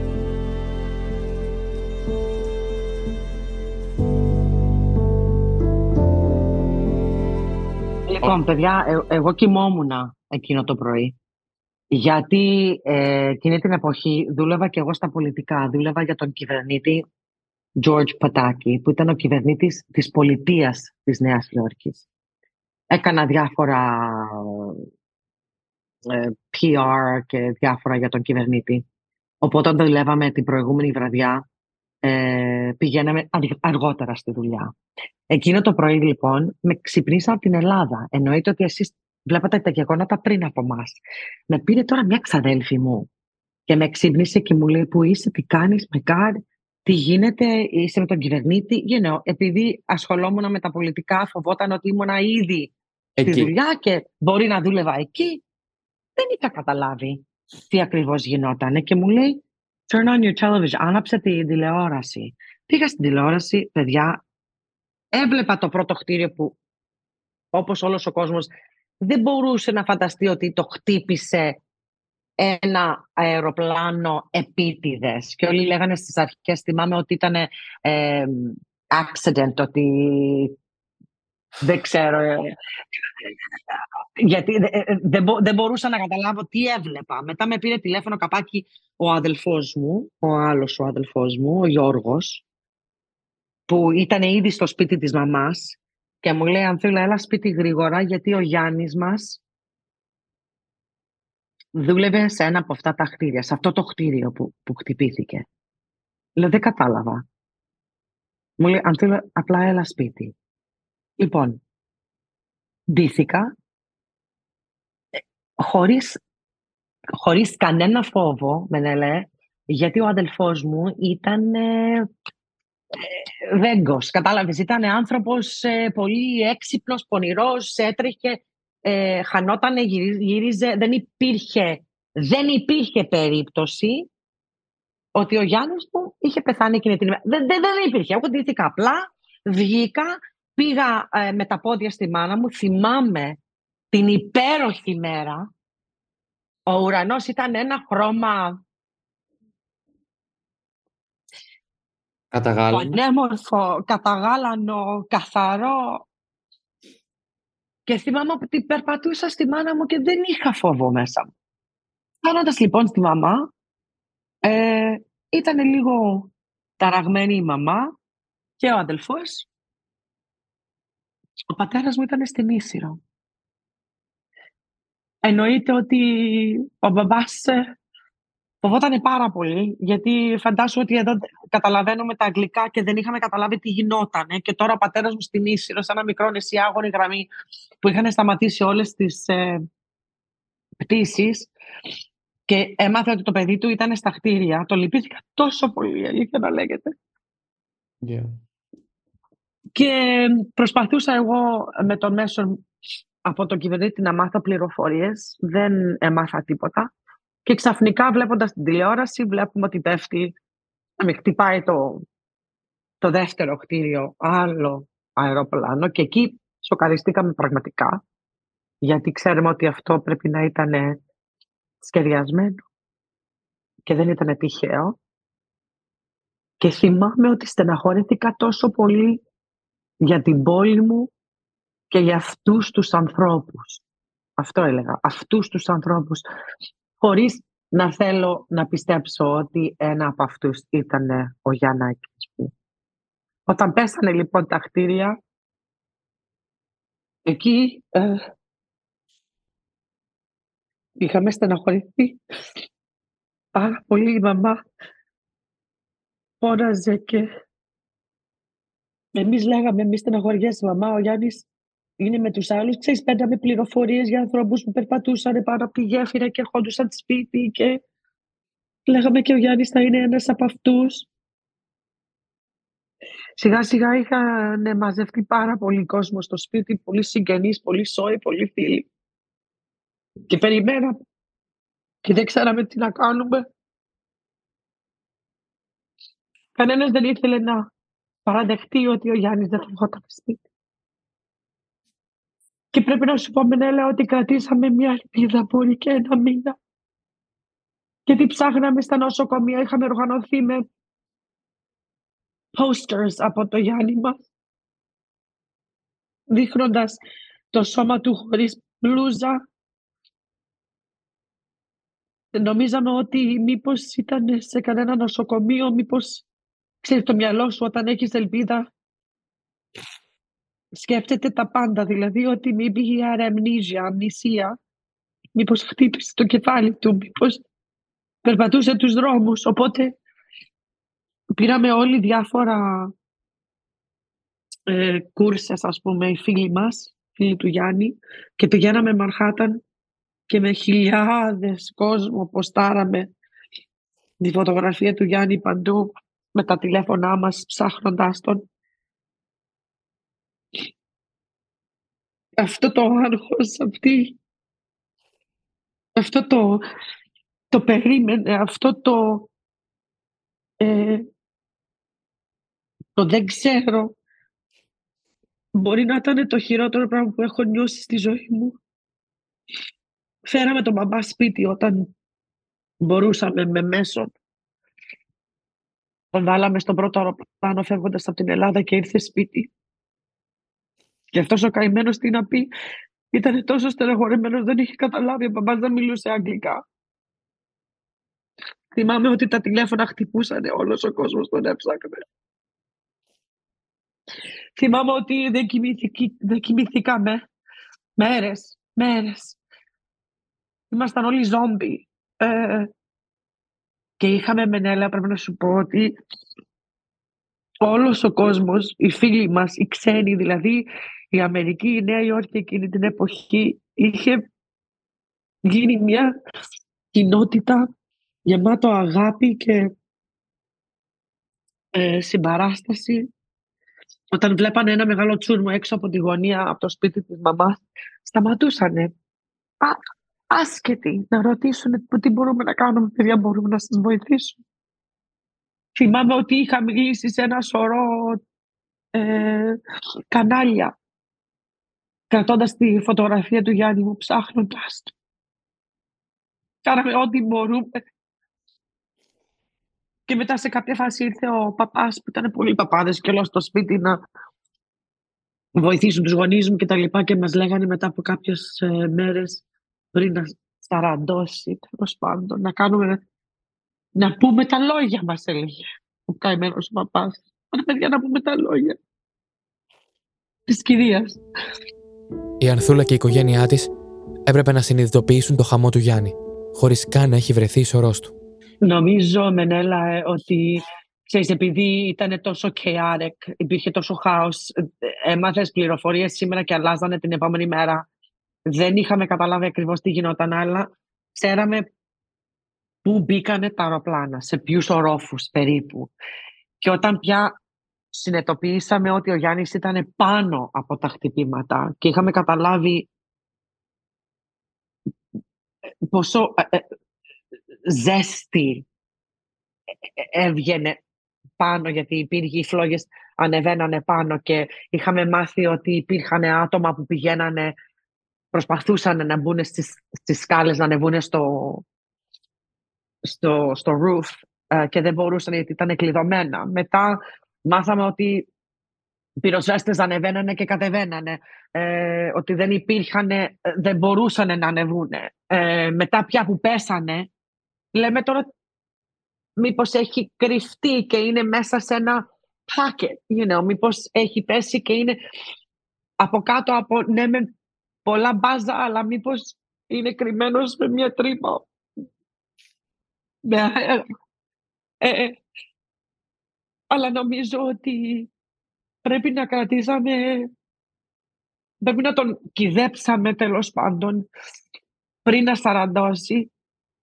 [SPEAKER 3] Λοιπόν, παιδιά, εγώ κοιμόμουν εκείνο το πρωί. Γιατί εκείνη την εποχή δούλευα και εγώ στα πολιτικά. Δούλευα για τον κυβερνήτη George Pataki, που ήταν ο κυβερνήτης της πολιτείας της Νέας Υόρκης. Έκανα διάφορα PR και διάφορα για τον κυβερνήτη. Οπότε όταν δουλεύαμε την προηγούμενη βραδιά, πηγαίναμε αργότερα στη δουλειά. Εκείνο το πρωί λοιπόν με ξυπνήσαν από την Ελλάδα. Εννοείται ότι εσείς βλέπατε τα γεγονότα πριν από εμάς. Με πήρε τώρα μια ξαδέλφη μου και με ξύπνησε και μου λέει που είσαι, τι κάνεις, τι γίνεται, είσαι με τον κυβερνήτη. Επειδή ασχολόμουν με τα πολιτικά, φοβόταν ότι ήμουν ήδη στη δουλειά και μπορεί να δούλευα εκεί. Δεν είχα καταλάβει τι ακριβώς γινόταν και μου λέει turn on your television, άναψε την τηλεόραση. Πήγα στην τηλεόραση, παιδιά, έβλεπα το πρώτο κτίριο που όπως όλος ο κόσμος δεν μπορούσε να φανταστεί ότι το χτύπησε ένα αεροπλάνο επίτηδες. Και όλοι λέγανε στις αρχές, θυμάμαι ότι ήταν accident, ότι δεν ξέρω. Γιατί δεν μπορούσα να καταλάβω τι έβλεπα. Μετά με πήρε τηλέφωνο καπάκι ο αδελφός μου, ο αδελφός μου, ο Γιώργος, που ήταν ήδη στο σπίτι της μαμάς και μου λέει Ανθούλα, έλα σπίτι γρήγορα γιατί ο Γιάννης μας δούλευε σε ένα από αυτά τα κτίρια, σε αυτό το κτίριο που χτυπήθηκε. Λέω, δεν κατάλαβα. Μου λέει Ανθούλα, απλά έλα σπίτι. Λοιπόν, ντύθηκα, χωρίς κανένα φόβο, Μενέλε, γιατί ο αδελφός μου ήταν βέγκος, κατάλαβες, ήταν άνθρωπος πολύ έξυπνος, πονηρός, έτρεχε, χανότανε, γύριζε, δεν υπήρχε περίπτωση ότι ο Γιάννης μου είχε πεθάνει εκείνη την ημέρα. Δεν υπήρχε. Εγώ ντύθηκα απλά, βγήκα, πήγα με τα πόδια στη μάνα μου, θυμάμαι την υπέροχη μέρα. Ο ουρανός ήταν ένα χρώμα πανέμορφο, καταγάλανο, καθαρό. Και θυμάμαι ότι περπατούσα στη μάνα μου και δεν είχα φόβο μέσα μου. Φτάνοντας λοιπόν στη μαμά, ήταν λίγο ταραγμένη η μαμά και ο αδελφός. Ο πατέρας μου ήταν στην Ίσυρο. Εννοείται ότι ο μπαμπάς φοβόταν πάρα πολύ, γιατί φαντάσου ότι εδώ καταλαβαίνουμε τα αγγλικά και δεν είχαμε καταλάβει τι γινότανε. Και τώρα ο πατέρας μου στην Ίσυρο, σε ένα μικρό νησί, άγωνη γραμμή, που είχαν σταματήσει όλες τις πτήσεις, και έμαθε ότι το παιδί του ήταν στα κτίρια. Το λυπήθηκα τόσο πολύ, αλήθεια να λέγεται.
[SPEAKER 4] Yeah.
[SPEAKER 3] Και προσπαθούσα εγώ με τον μέσο από τον κυβερνήτη να μάθω πληροφορίες. Δεν έμαθα τίποτα. Και ξαφνικά, βλέποντας την τηλεόραση, βλέπουμε ότι πέφτει, με χτυπάει το δεύτερο κτίριο άλλο αεροπλάνο. Και εκεί σοκαριστήκαμε πραγματικά, γιατί ξέρουμε ότι αυτό πρέπει να ήταν σχεδιασμένο και δεν ήταν τυχαίο. Και θυμάμαι ότι στεναχωρήθηκα τόσο πολύ για την πόλη μου και για αυτούς τους ανθρώπους. Αυτό έλεγα, αυτούς τους ανθρώπους, χωρίς να θέλω να πιστέψω ότι ένα από αυτούς ήταν ο Γιαννάκης. Όταν πέσανε λοιπόν τα κτίρια, εκεί είχαμε στεναχωρηθεί πάρα πολύ. Η μαμά φώναζε και εμείς λέγαμε, εμείς στεναχωριέσαι μαμά, ο Γιάννης είναι με τους άλλους. Ξέρεις, παίρναμε πληροφορίες για ανθρώπους που περπατούσαν πάνω από τη γέφυρα και ερχόντουσαν σπίτι και λέγαμε και ο Γιάννης θα είναι ένας από αυτούς. Σιγά σιγά είχαν μαζευτεί πάρα πολύ κόσμο στο σπίτι, πολλοί συγγενείς, πολλοί σόοι, πολλοί φίλοι. Και περιμέναμε και δεν ξέραμε τι να κάνουμε. Κανένας δεν ήθελε να παραδεχτεί ότι ο Γιάννης δεν θα ερχόταν σπίτι. Και πρέπει να σου πω, Μενέλα, ότι κρατήσαμε μια ελπίδα, μπορεί και ένα μήνα. Γιατί ψάχναμε στα νοσοκομεία, είχαμε οργανωθεί με posters από το Γιάννη μας, δείχνοντας το σώμα του χωρίς μπλούζα. Νομίζαμε ότι μήπως ήταν σε κανένα νοσοκομείο, μήπως, ξέρεις, το μυαλό σου όταν έχεις ελπίδα σκέφτεται τα πάντα, δηλαδή ότι μήπως είχε αμνησία, μήπως χτύπησε το κεφάλι του, μήπως περπατούσε τους δρόμους. Οπότε πήραμε όλοι διάφορα κούρσες, ας πούμε, οι φίλοι μας, φίλοι του Γιάννη, και πηγαίναμε Μανχάταν και με χιλιάδες κόσμο ποστάραμε τη φωτογραφία του Γιάννη παντού με τα τηλέφωνά μας, ψάχνοντας τον. Αυτό το άγχος, αυτό το περίμενε, αυτό το δεν ξέρω, μπορεί να ήταν το χειρότερο πράγμα που έχω νιώσει στη ζωή μου. Φέραμε τον μπαμπά σπίτι όταν μπορούσαμε με μέσον. Τον βάλαμε στον πρώτο αεροπλάνο φεύγοντας από την Ελλάδα και ήρθε σπίτι. Και αυτός ο καημένος, τι να πει, ήταν τόσο στεναχωρημένος, δεν είχε καταλάβει, ο μπαμπάς δεν μιλούσε αγγλικά. Θυμάμαι ότι τα τηλέφωνα χτυπούσαν, όλος ο κόσμος τον έψαχνε. Θυμάμαι ότι δεν κοιμηθήκαμε μέρες. Ήμασταν όλοι ζόμπι. Και είχαμε, Μενέλα, πρέπει να σου πω ότι όλος ο κόσμος, οι φίλοι μας, οι ξένοι, δηλαδή η Αμερική, η Νέα Υόρκη εκείνη την εποχή, είχε γίνει μια κοινότητα γεμάτο αγάπη και συμπαράσταση. Όταν βλέπανε ένα μεγάλο τσούρμο έξω από τη γωνία, από το σπίτι της μαμάς, σταματούσανε άσχετοι να ρωτήσουν τι μπορούμε να κάνουμε, παιδιά, μπορούμε να σας βοηθήσουμε. Θυμάμαι ότι είχα μιλήσει σε ένα σωρό κανάλια, κρατώντας τη φωτογραφία του Γιάννη μου, ψάχνοντας του. Κάναμε ό,τι μπορούμε. Και μετά σε κάποια φάση ήρθε ο παπάς, που ήταν πολλοί παπάδες και όλο στο σπίτι, να βοηθήσουν τους γονείς μου και τα λοιπά, και μας λέγανε μετά από κάποιες μέρες, πριν να σαραντώσει, τέλος πάντων, να πούμε τα λόγια μας, έλεγε ο καημένος ο παπάς. Παιδιά, να πούμε τα λόγια της κυρίας.
[SPEAKER 1] Η Ανθούλα και η οικογένειά της έπρεπε να συνειδητοποιήσουν το χαμό του Γιάννη, χωρίς καν να έχει βρεθεί η σωρός του.
[SPEAKER 3] Νομίζω, Μενέλα, ότι ξέρεις, επειδή ήταν τόσο chaotic, υπήρχε τόσο χάος, έμαθες πληροφορίες σήμερα και αλλάζανε την επόμενη μέρα. Δεν είχαμε καταλάβει ακριβώς τι γινόταν, αλλά ξέραμε πού μπήκανε τα αεροπλάνα, σε ποιους ορόφους περίπου. Και όταν πια συνειδητοποιήσαμε ότι ο Γιάννης ήταν πάνω από τα χτυπήματα και είχαμε καταλάβει πόσο ζέστη έβγαινε πάνω, γιατί υπήρχε, οι φλόγες ανεβαίνανε πάνω και είχαμε μάθει ότι υπήρχαν άτομα που πηγαίνανε, προσπαθούσαν να μπουν στις σκάλες, να ανεβούν στο roof και δεν μπορούσαν γιατί ήταν κλειδωμένα. Μετά μάθαμε ότι πυροσβέστες ανεβαίνανε και κατεβαίνανε, ότι δεν υπήρχαν, δεν μπορούσαν να ανεβούν. Μετά πια που πέσανε, λέμε τώρα μήπως έχει κρυφτεί και είναι μέσα σε ένα pocket, μήπως έχει πέσει και είναι από κάτω από, ναι, με πολλά μπάζα, αλλά μήπως είναι κρυμμένος με μια τρύπα. Αλλά νομίζω ότι πρέπει να τον κυδέψαμε, τέλος πάντων, πριν να σαραντώσει,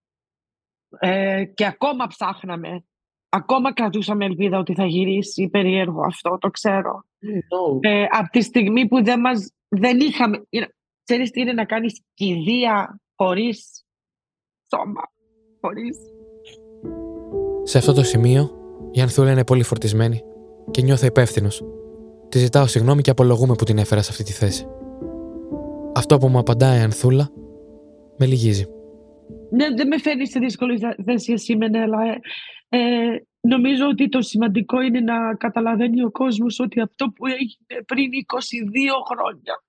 [SPEAKER 3] και ακόμα ψάχναμε, ακόμα κρατούσαμε ελπίδα ότι θα γυρίσει. Περίεργο αυτό, το ξέρω. Από τη στιγμή που δεν είχαμε, ξέρεις τι είναι να κάνεις κηδεία χωρίς σώμα, χωρίς...
[SPEAKER 1] Σε αυτό το σημείο η Ανθούλα είναι πολύ φορτισμένη και νιώθω υπεύθυνος. Τη ζητάω συγγνώμη και απολογούμε που την έφερα σε αυτή τη θέση. Αυτό που μου απαντάει η Ανθούλα με λυγίζει.
[SPEAKER 3] Ναι, δεν με φέρνει σε δύσκολη θέση εσύ, Μενέλα. Νομίζω ότι το σημαντικό είναι να καταλαβαίνει ο κόσμος ότι αυτό που έγινε πριν 22 χρόνια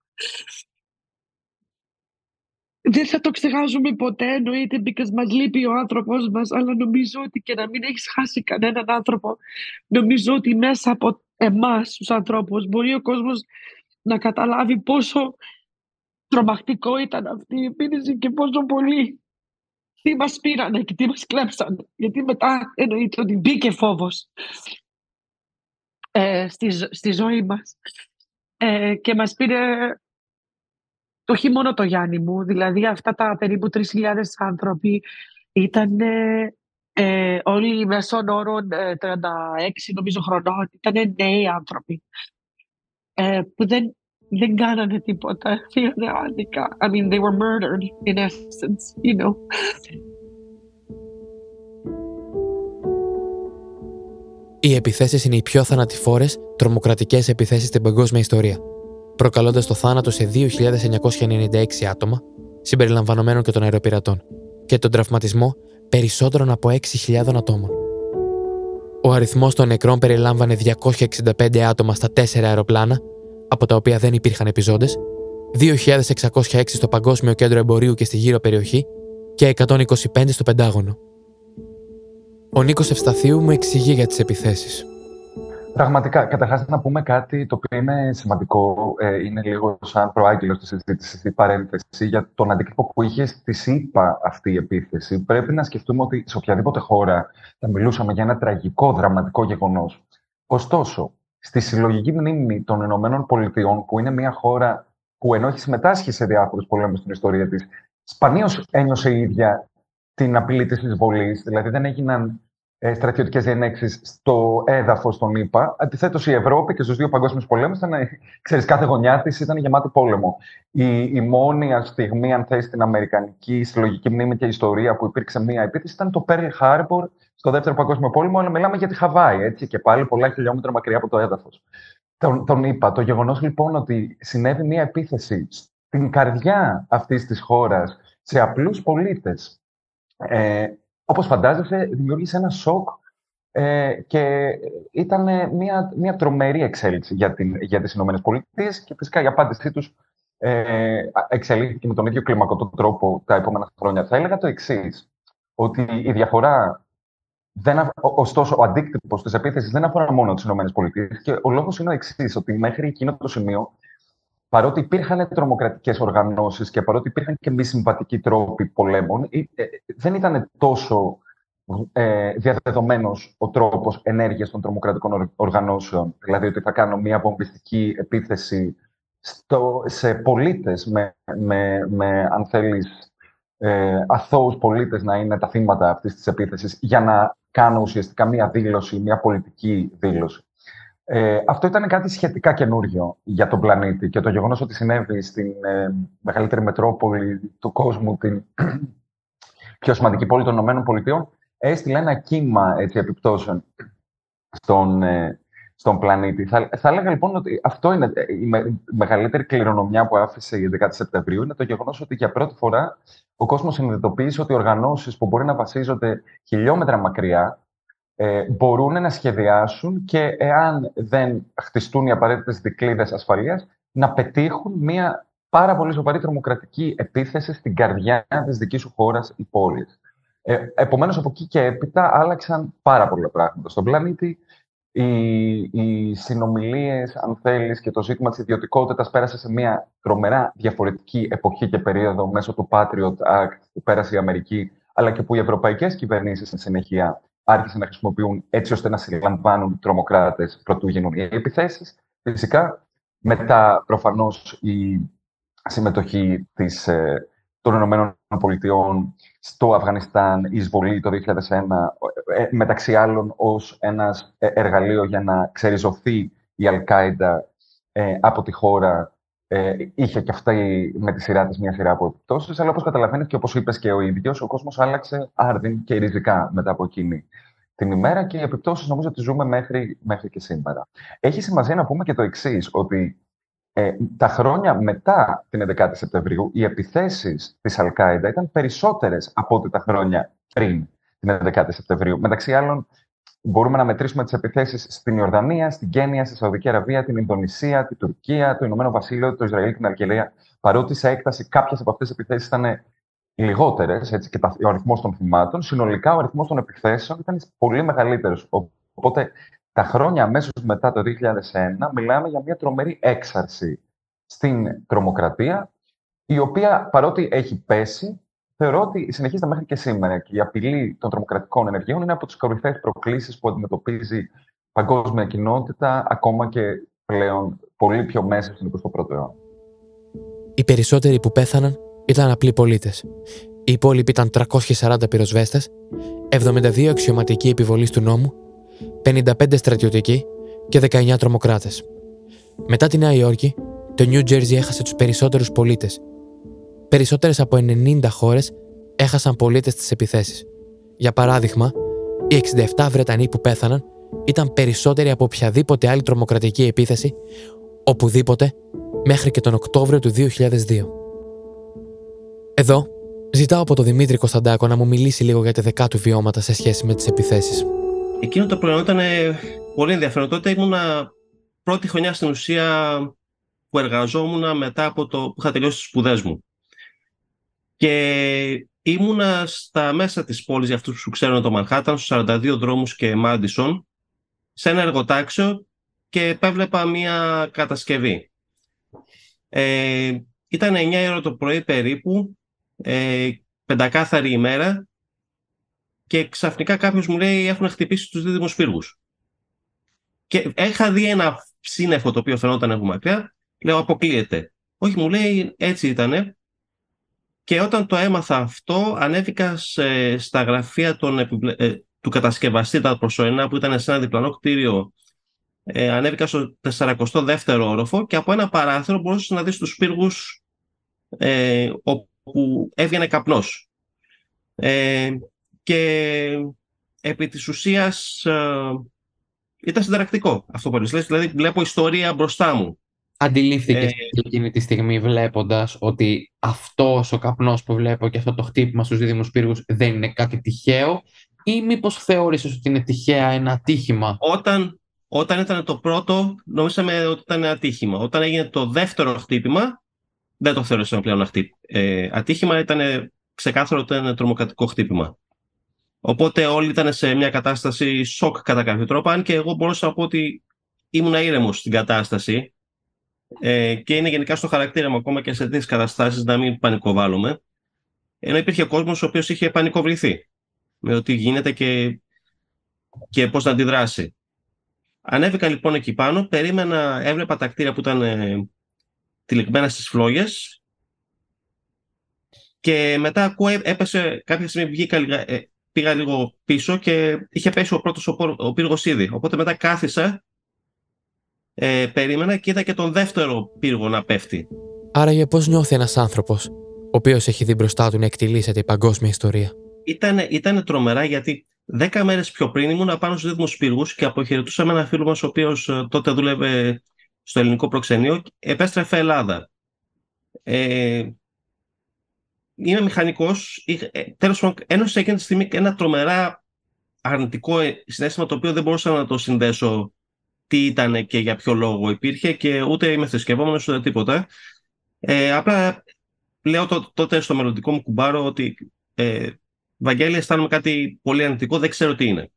[SPEAKER 3] δεν θα το ξεχάσουμε ποτέ, εννοείται, because μας λείπει ο άνθρωπος μας, αλλά νομίζω ότι και να μην έχεις χάσει κανέναν άνθρωπο, νομίζω ότι μέσα από εμάς τους ανθρώπους μπορεί ο κόσμος να καταλάβει πόσο τρομακτικό ήταν αυτή η επίθεση και πόσο πολύ τι μας πήρανε και τι μας κλέψανε. Γιατί μετά εννοείται ότι μπήκε φόβος στη ζωή μας και μας πήρε όχι μόνο το Γιάννη μου, δηλαδή αυτά τα περίπου 3.000 άνθρωποι ήταν όλοι μέσων όρων 36 νομίζω χρονών, ήταν νέοι άνθρωποι που δεν κάνανε τίποτα, είναι άδικα. I mean, they were murdered in essence,
[SPEAKER 1] Οι επιθέσεις είναι οι πιο θανατηφόρες τρομοκρατικές επιθέσεις στην παγκόσμια ιστορία, προκαλώντας το θάνατο σε 2.996 άτομα, συμπεριλαμβανομένων και των αεροπειρατών, και τον τραυματισμό περισσότερων από 6.000 ατόμων. Ο αριθμός των νεκρών περιλάμβανε 265 άτομα στα 4 αεροπλάνα, από τα οποία δεν υπήρχαν επιζώντες, 2.606 στο Παγκόσμιο Κέντρο Εμπορίου και στη γύρω περιοχή και 125 στο Πεντάγωνο. Ο Νίκος Ευσταθίου μου εξηγεί για τις επιθέσεις.
[SPEAKER 6] Πραγματικά, καταρχάς να πούμε κάτι το οποίο είναι σημαντικό, είναι λίγο σαν προάγγελος της συζήτησης, η παρένθεση για τον αντίκτυπο που είχε στη ΣΥΠΑ αυτή η επίθεση. Πρέπει να σκεφτούμε ότι σε οποιαδήποτε χώρα θα μιλούσαμε για ένα τραγικό, δραματικό γεγονός. Ωστόσο, στη συλλογική μνήμη των Ηνωμένων Πολιτειών, που είναι μια χώρα που ενώ έχει συμμετάσχει σε διάφορους πολέμους στην ιστορία της σπανίως ένιωσε η ίδια την απειλή της εισβολής, δηλαδή δεν έγιναν στρατιωτικές διενέξεις στο έδαφος των ΗΠΑ. Αντιθέτως, η Ευρώπη και στους δύο παγκόσμιους πολέμους ήταν, ξέρεις, κάθε γωνιά της ήταν γεμάτη πόλεμο. Η μόνη στιγμή, αν θες, στην αμερικανική συλλογική μνήμη και ιστορία που υπήρξε μία επίθεση ήταν το Pearl Harbor στο Δεύτερο Παγκόσμιο Πόλεμο, αλλά μιλάμε για τη Χαβάη, έτσι, και πάλι πολλά χιλιόμετρα μακριά από το έδαφος. Τον είπα. Το γεγονός λοιπόν ότι συνέβη μία επίθεση στην καρδιά αυτής της χώρας σε απλούς πολίτες, όπως φαντάζεσαι, δημιούργησε ένα σοκ και ήταν μια τρομερή εξέλιξη για τις Ηνωμένες Πολιτείες και φυσικά η απάντησή τους εξελίχθηκε με τον ίδιο κλιμακωτό τρόπο τα επόμενα χρόνια. Θα έλεγα το εξής, ότι η διαφορά, ωστόσο ο αντίκτυπος της επίθεσης δεν αφορά μόνο τις Ηνωμένες Πολιτείες και ο λόγος είναι ο εξής, ότι μέχρι εκείνο το σημείο, παρότι υπήρχαν τρομοκρατικές οργανώσεις και παρότι υπήρχαν και μη συμβατικοί τρόποι πολέμων, δεν ήταν τόσο διαδεδομένος ο τρόπος ενέργειας των τρομοκρατικών οργανώσεων. Δηλαδή ότι θα κάνω μια βομβιστική επίθεση σε πολίτες αν θέλεις, αθώους πολίτες να είναι τα θύματα αυτής της επίθεσης για να κάνω ουσιαστικά μια δήλωση, μια πολιτική δήλωση. Αυτό ήταν κάτι σχετικά καινούριο για τον πλανήτη και το γεγονός ότι συνέβη στην μεγαλύτερη μετρόπολη του κόσμου, την πιο σημαντική πόλη των ΗΠΑ, έστειλε ένα κύμα επιπτώσεων στον πλανήτη. Θα έλεγα λοιπόν ότι αυτό είναι η μεγαλύτερη κληρονομιά που άφησε η 11η Σεπτεμβρίου, είναι το γεγονός ότι για πρώτη φορά ο κόσμος συνειδητοποίησε ότι οργανώσεις που μπορεί να βασίζονται χιλιόμετρα μακριά μπορούν να σχεδιάσουν και εάν δεν χτιστούν οι απαραίτητες δικλείδες ασφαλείας, να πετύχουν μια πάρα πολύ σοβαρή τρομοκρατική επίθεση στην καρδιά της δικής σου χώρας ή πόλης. Επομένως, από εκεί και έπειτα άλλαξαν πάρα πολλά πράγματα στον πλανήτη. Οι συνομιλίες, αν θέλεις, και το ζήτημα της ιδιωτικότητας πέρασε σε μια τρομερά διαφορετική εποχή και περίοδο μέσω του Patriot Act που πέρασε η Αμερική, αλλά και που οι ευρωπαϊκές κυβερνήσεις στην συνέχεια άρχισαν να χρησιμοποιούν έτσι ώστε να συλλαμβάνουν τρομοκράτες προτού γίνουν οι επιθέσεις. Φυσικά, μετά προφανώς η συμμετοχή των Ηνωμένων Πολιτειών στο Αφγανιστάν, η εισβολή το 2001, μεταξύ άλλων ως ένας εργαλείο για να ξεριζωθεί η Αλ-Κάιντα από τη χώρα, είχε και αυτή με τη σειρά της μια σειρά από επιπτώσεις, αλλά όπως καταλαβαίνεις και όπως είπες και ο ίδιος, ο κόσμος άλλαξε άρδιν και ριζικά μετά από εκείνη την ημέρα και οι επιπτώσεις νομίζω ότι ζούμε μέχρι και σήμερα. Έχει σημασία να πούμε και το εξής, ότι τα χρόνια μετά την 11η Σεπτεμβρίου, οι επιθέσεις της Αλ-Κάιντα ήταν περισσότερες από ό,τι τα χρόνια πριν την 11η Σεπτεμβρίου. Μεταξύ άλλων, μπορούμε να μετρήσουμε τις επιθέσεις στην Ιορδανία, στην Κένια, στη Σαουδική Αραβία, την Ινδονησία, την Τουρκία, το Ηνωμένο Βασίλειο, το Ισραήλ και την Αλγερία. Παρότι σε έκταση κάποιες από αυτές τις επιθέσεις ήταν λιγότερες, έτσι, και ο αριθμός των θυμάτων, συνολικά ο αριθμός των επιθέσεων ήταν πολύ μεγαλύτερος. Οπότε, τα χρόνια αμέσως μετά το 2001, μιλάμε για μια τρομερή έξαρση στην τρομοκρατία, η οποία παρότι έχει πέσει, θεωρώ ότι συνεχίζεται μέχρι και σήμερα. Και η απειλή των τρομοκρατικών ενεργειών είναι από τις κορυφαίες προκλήσεις που αντιμετωπίζει η παγκόσμια κοινότητα, ακόμα και πλέον πολύ πιο μέσα στον 21ο αιώνα.
[SPEAKER 1] Οι περισσότεροι που πέθαναν ήταν απλοί πολίτες. Οι υπόλοιποι ήταν 340 πυροσβέστες, 72 αξιωματικοί επιβολής του νόμου, 55 στρατιωτικοί και 19 τρομοκράτες. Μετά τη Νέα Υόρκη, το Νιου Τζέρζι έχασε τους περισσότερους πολίτες. Περισσότερες από 90 χώρες έχασαν πολίτες στις επιθέσεις. Για παράδειγμα, οι 67 Βρετανοί που πέθαναν ήταν περισσότεροι από οποιαδήποτε άλλη τρομοκρατική επίθεση οπουδήποτε μέχρι και τον Οκτώβριο του 2002. Εδώ ζητάω από τον Δημήτρη Κωνσταντάκο να μου μιλήσει λίγο για τα δικά του βιώματα σε σχέση με τις επιθέσεις.
[SPEAKER 5] Εκείνο το πρωινό ήταν πολύ ενδιαφέρον. Τότε ήμουνα πρώτη χρονιά στην ουσία που εργαζόμουν μετά από που είχα τελειώσει τις σπουδές μου. Και ήμουνα στα μέσα της πόλης, για αυτούς που ξέρουν το Μανχάταν, στους 42 δρόμους και Μάντισον, σε ένα εργοτάξιο και επέβλεπα μια κατασκευή. Ήταν 9 ώρα το πρωί περίπου, πεντακάθαρη ημέρα, και ξαφνικά κάποιος μου λέει έχουν χτυπήσει τους δίδυμους πύργους. Και είχα δει ένα σύννεφο το οποίο φαινόταν από μακριά, λέω αποκλείεται. Όχι, μου λέει έτσι ήτανε. Και όταν το έμαθα αυτό, ανέβηκα στα γραφεία του κατασκευαστή τα προσωρινά που ήταν σε ένα διπλανό κτίριο. Ανέβηκα στο 42ο όροφο και από ένα παράθυρο μπορούσες να δεις τους πύργους όπου έβγαινε καπνός. Και επί της ουσίας ήταν συνταρακτικό αυτό που λες, δηλαδή βλέπω ιστορία μπροστά μου.
[SPEAKER 4] Αντιλήφθηκες εκείνη τη στιγμή βλέποντας ότι αυτός ο καπνός που βλέπω και αυτό το χτύπημα στους δίδυμους πύργους δεν είναι κάτι τυχαίο, ή μήπως θεώρησες ότι είναι τυχαία ένα ατύχημα?
[SPEAKER 5] Όταν ήταν το πρώτο, νομίζαμε ότι ήταν ατύχημα. Όταν έγινε το δεύτερο χτύπημα, δεν το θεωρήσαμε πλέον ατύχημα, ήταν ξεκάθαρο ότι ήταν τρομοκρατικό χτύπημα. Οπότε όλοι ήταν σε μια κατάσταση σοκ κατά κάποιο τρόπο, αν και εγώ μπορούσα να πω ότι ήμουν ήρεμος στην κατάσταση και είναι γενικά στο χαρακτήρα μου ακόμα και σε τέτοιες καταστάσεις να μην πανικοβάλλουμε. Ενώ υπήρχε κόσμος ο οποίος είχε πανικοβληθεί με ότι γίνεται και πώς να αντιδράσει. Ανέβηκα λοιπόν εκεί πάνω, έβλεπα τα κτίρια που ήταν τυλιγμένα στις φλόγες και μετά έπεσε, κάποια στιγμή πήγα λίγο πίσω και είχε πέσει ο πύργος ήδη. Οπότε μετά κάθισα, περίμενα και είδα και τον δεύτερο πύργο να πέφτει.
[SPEAKER 1] Άραγε πώς νιώθει ένας άνθρωπος, ο οποίος έχει δει μπροστά του να εκτιλήσεται η παγκόσμια ιστορία?
[SPEAKER 5] Ήταν τρομερά, γιατί 10 μέρες πιο πριν ήμουν πάνω στους δίδυμους πύργους και αποχαιρετούσαμε έναν φίλο μας ο οποίος τότε δούλευε στο ελληνικό προξενείο, επέστρεφε Ελλάδα. Είμαι μηχανικός, τέλος πάντων ένωσε εκείνη τη στιγμή ένα τρομερά αρνητικό συναίσθημα το οποίο δεν μπορούσα να το συνδέσω τι ήταν και για ποιο λόγο υπήρχε και ούτε είμαι θρησκευόμενος ούτε τίποτα. Απλά λέω τότε στο μελλοντικό μου κουμπάρο ότι Βαγγέλη, αισθάνομαι κάτι πολύ αρνητικό, δεν ξέρω τι είναι.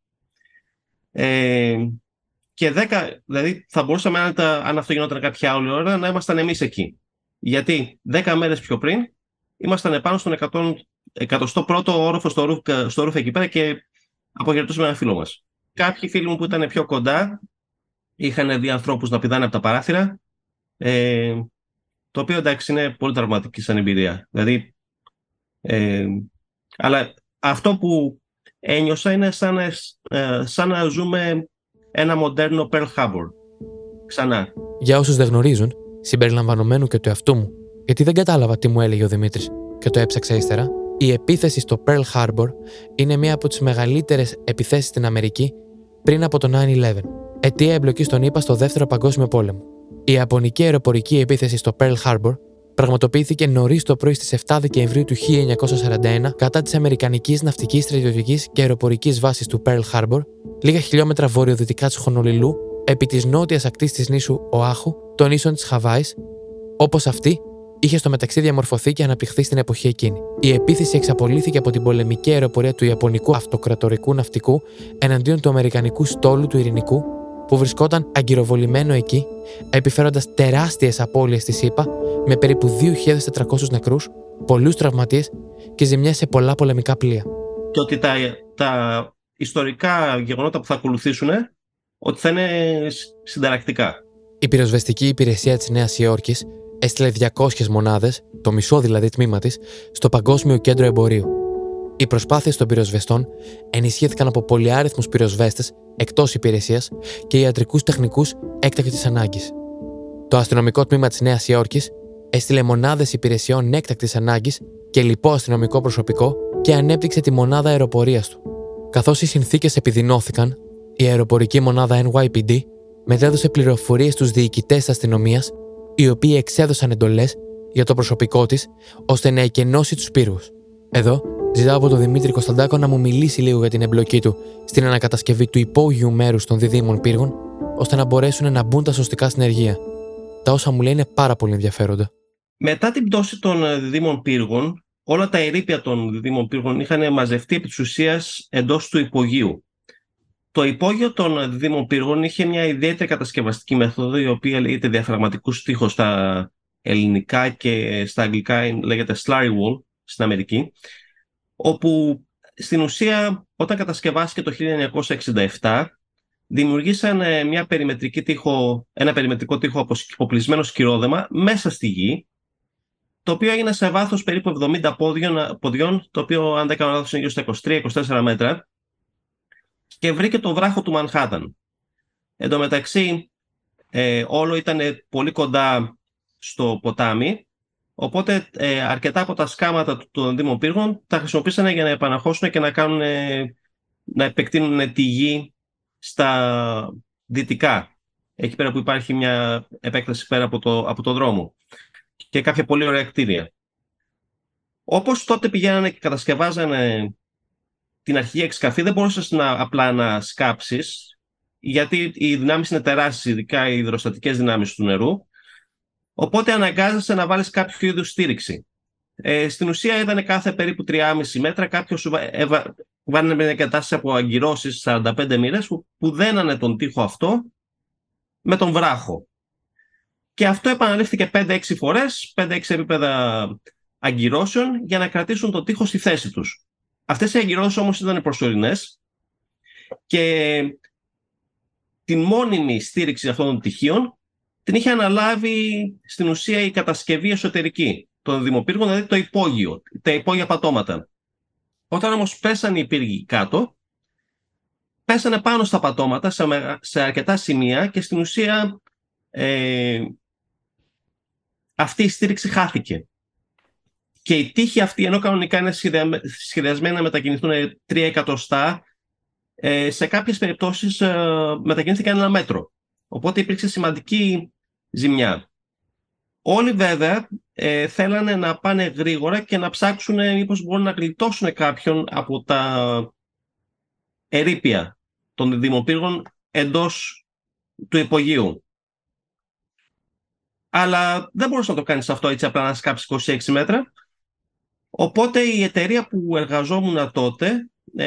[SPEAKER 5] Και δηλαδή θα μπορούσαμε, αν αυτό γινόταν κάποια άλλη ώρα, να ήμασταν εμείς εκεί. Γιατί 10 μέρες πιο πριν ήμασταν πάνω στον 101ο όροφο στο ρούφ εκεί πέρα και αποχαιρετούσαμε έναν φίλο μας. Κάποιοι φίλοι μου που ήταν πιο κοντά είχαν δει ανθρώπους να πηδάνε από τα παράθυρα, το οποίο εντάξει είναι πολύ τραυματική σαν εμπειρία. Δηλαδή, αλλά αυτό που ένιωσα είναι σαν να ζούμε ένα μοντέρνο Pearl Harbor. Ξανά.
[SPEAKER 1] Για όσους δεν γνωρίζουν, συμπεριλαμβανομένου και του εαυτού μου, γιατί δεν κατάλαβα τι μου έλεγε ο Δημήτρης και το έψαξα ύστερα, η επίθεση στο Pearl Harbor είναι μία από τις μεγαλύτερες επιθέσεις στην Αμερική πριν από το 9/11. Αιτία εμπλοκής των ΗΠΑ στο Δεύτερο Παγκόσμιο Πόλεμο. Η ιαπωνική αεροπορική επίθεση στο Pearl Harbor πραγματοποιήθηκε νωρίς το πρωί στις 7 Δεκεμβρίου του 1941 κατά της Αμερικανικής Ναυτικής Στρατιωτικής και Αεροπορικής Βάσης του Pearl Harbor, λίγα χιλιόμετρα βορειοδυτικά της Χονολουλού, επί της νότιας ακτής της νήσου Οάχου, των νήσων της Χαβάης, όπως αυτή είχε στο μεταξύ διαμορφωθεί και αναπτυχθεί στην εποχή εκείνη. Η επίθεση εξαπολύθηκε από την πολεμική αεροπορία του Ιαπωνικού Αυτοκρατορικού Ναυτικού εναντίον του Αμερικανικού στόλου του Ειρηνικού, που βρισκόταν αγκυροβολημένο εκεί, επιφέροντας τεράστιες απώλειες στη ΗΠΑ με περίπου 2.400 νεκρούς, πολλούς τραυματίες και ζημιές σε πολλά πολεμικά πλοία.
[SPEAKER 5] Και ότι τα ιστορικά γεγονότα που θα ακολουθήσουν ότι θα είναι συνταρακτικά.
[SPEAKER 1] Η πυροσβεστική υπηρεσία της Νέας Υόρκης έστειλε 200 μονάδες, το μισό δηλαδή τμήμα της, στο Παγκόσμιο Κέντρο Εμπορίου. Οι προσπάθειες των πυροσβεστών ενισχύθηκαν από πολυάριθμους πυροσβέστες εκτός υπηρεσίας και ιατρικούς τεχνικούς έκτακτης ανάγκης. Το αστυνομικό τμήμα της Νέας Υόρκης έστειλε μονάδες υπηρεσιών έκτακτης ανάγκης και λοιπό αστυνομικό προσωπικό και ανέπτυξε τη μονάδα αεροπορίας του. Καθώς οι συνθήκες επιδεινώθηκαν, η αεροπορική μονάδα NYPD μετέδωσε πληροφορίες στους διοικητές της αστυνομίας, οι οποίοι εξέδωσαν εντολές για το προσωπικό της ώστε να εκενώσει τους πύργους. Εδώ ζητάω από τον Δημήτρη Κωνσταντάκο να μου μιλήσει λίγο για την εμπλοκή του στην ανακατασκευή του υπόγειου μέρους των διδύμων πύργων, ώστε να μπορέσουν να μπουν τα σωστικά συνεργεία. Τα όσα μου λέει είναι πάρα πολύ ενδιαφέροντα.
[SPEAKER 5] Μετά την πτώση των διδύμων πύργων, όλα τα ερείπια των διδύμων πύργων είχαν μαζευτεί επί της ουσίας εντός του υπογείου. Το υπόγειο των διδύμων πύργων είχε μια ιδιαίτερη κατασκευαστική μέθοδο, η οποία λέγεται διαφραγματικού στίχος στα ελληνικά και στα αγγλικά λέγεται slurry wall στην Αμερική, όπου στην ουσία όταν κατασκευάστηκε το 1967 δημιουργήσαν ένα περιμετρικό τοίχο από οπλισμένο σκυρόδεμα μέσα στη γη, το οποίο έγινε σε βάθος περίπου 70 ποδιών, το οποίο, αν δεν κάνω λάθος, είναι γύρω στα 23-24 μέτρα, και βρήκε το βράχο του Μανχάταν. Εν τω μεταξύ, όλο ήταν πολύ κοντά στο ποτάμι, οπότε αρκετά από τα σκάματα των δημοπύργων τα χρησιμοποίησαν για να επαναχώσουν και να επεκτείνουν τη γη στα δυτικά, εκεί πέρα που υπάρχει μια επέκταση πέρα από το δρόμο και κάποια πολύ ωραία κτίρια. Όπως τότε πηγαίνανε και κατασκευάζανε την αρχική εξκαφή, δεν μπορούσες απλά να σκάψεις, γιατί οι δυνάμεις είναι τεράστιες, ειδικά οι υδροστατικές δυνάμεις του νερού, οπότε αναγκάζεσαι να βάλεις κάποιο είδους στήριξη. Στην ουσία ήταν κάθε περίπου 3,5 μέτρα, κάποιος βάλανε μια κατάσταση από αγκυρώσεις 45 μοίρες που δένανε τον τοίχο αυτό με τον βράχο. Και αυτό επαναλήφθηκε 5-6 φορές, 5-6 επίπεδα αγκυρώσεων για να κρατήσουν τον τοίχο στη θέση τους. Αυτές οι αγκυρώσεις όμως ήταν προσωρινές και την μόνιμη στήριξη αυτών των τυχείων την είχε αναλάβει στην ουσία η κατασκευή εσωτερική των δημοπύργων, δηλαδή το υπόγειο, τα υπόγεια πατώματα. Όταν όμως πέσανε οι πύργοι κάτω, πέσανε πάνω στα πατώματα σε αρκετά σημεία και στην ουσία αυτή η στήριξη χάθηκε. Και η τείχη αυτή, ενώ κανονικά είναι σχεδιασμένη να μετακινηθούν 3 εκατοστά, σε κάποιες περιπτώσεις μετακινήθηκαν 1 μέτρο. Οπότε υπήρξε σημαντική ζημιά. Όλοι βέβαια θέλανε να πάνε γρήγορα και να ψάξουν μήπως μπορούν να γλιτώσουν κάποιον από τα ερείπια των δημοπύργων εντός του υπογείου. Αλλά δεν μπορούσε να το κάνεις αυτό έτσι απλά να σκάψεις 26 μέτρα. Οπότε η εταιρεία που εργαζόμουν τότε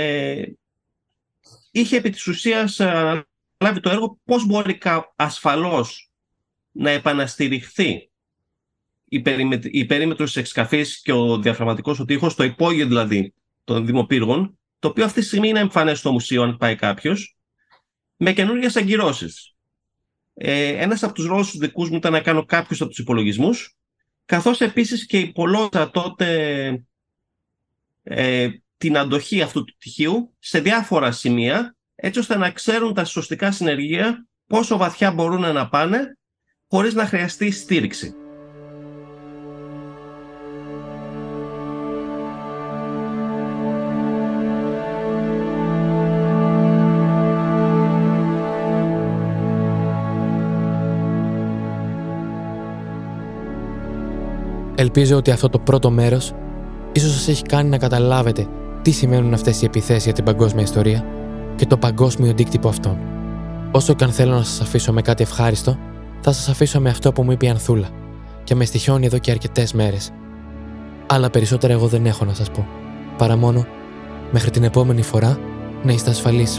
[SPEAKER 5] είχε επί της ουσίας αναλάβει το έργο πώς μπορεί ασφαλώς να επαναστηριχθεί η περίμετρος της εξκαφής και ο διαφραγματικός ο τοίχος, το υπόγειο δηλαδή των δημοπύργων, το οποίο αυτή τη στιγμή είναι εμφανές στο μουσείο αν πάει κάποιος, με καινούργιες αγκυρώσεις. Ένας από τους ρόλους τους δικούς μου ήταν να κάνω κάποιους από τους υπολογισμούς, καθώς επίσης και υπολόγισα τότε την αντοχή αυτού του τυχείου σε διάφορα σημεία, έτσι ώστε να ξέρουν τα σωστικά συνεργεία πόσο βαθιά μπορούν να πάνε χωρίς να χρειαστεί στήριξη.
[SPEAKER 1] Ελπίζω ότι αυτό το πρώτο μέρος ίσως σας έχει κάνει να καταλάβετε τι σημαίνουν αυτές οι επιθέσεις για την παγκόσμια ιστορία και το παγκόσμιο αντίκτυπο αυτών. Όσο και αν θέλω να σας αφήσω με κάτι ευχάριστο, θα σας αφήσω με αυτό που μου είπε η Ανθούλα και με στοιχιώνει εδώ και αρκετές μέρες. Αλλά περισσότερα εγώ δεν έχω να σας πω, παρά μόνο μέχρι την επόμενη φορά να είστε ασφαλείς.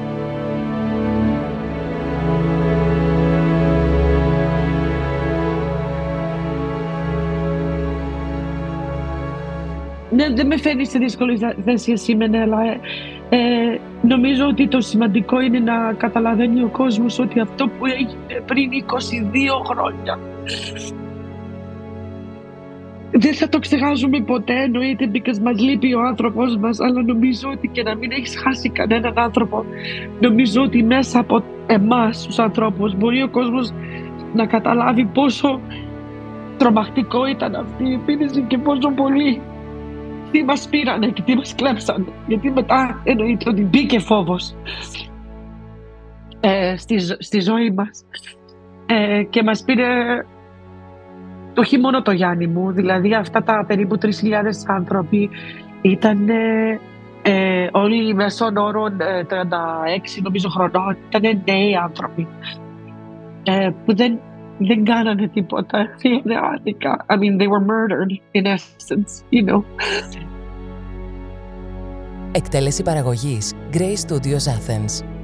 [SPEAKER 11] Δεν με φέρνει σε δύσκολη θέση σήμερα, αλλά νομίζω ότι το σημαντικό είναι να καταλαβαίνει ο κόσμος ότι αυτό που έγινε πριν 22 χρόνια δεν θα το ξεχάσουμε ποτέ, εννοείται, because μας λείπει ο άνθρωπος μας, αλλά νομίζω ότι και να μην έχεις χάσει κανέναν άνθρωπο, νομίζω ότι μέσα από εμάς τους ανθρώπους μπορεί ο κόσμος να καταλάβει πόσο τρομακτικό ήταν αυτή η επίθεση και πόσο πολύ τι μας πήρανε και τι μας κλέψανε. Γιατί μετά εννοείται ότι μπήκε φόβος στη ζωή μας και μας πήρε όχι μόνο το Γιάννη μου, δηλαδή αυτά τα περίπου 3.000 άνθρωποι ήταν όλοι μέσων όρων 36 νομίζω χρονών, ήταν νέοι άνθρωποι που δεν κάνανε τίποτα. Είναι άδικα. I mean, they were murdered in essence, you know.
[SPEAKER 12] Εκτέλεση παραγωγής Grey Studios Athens.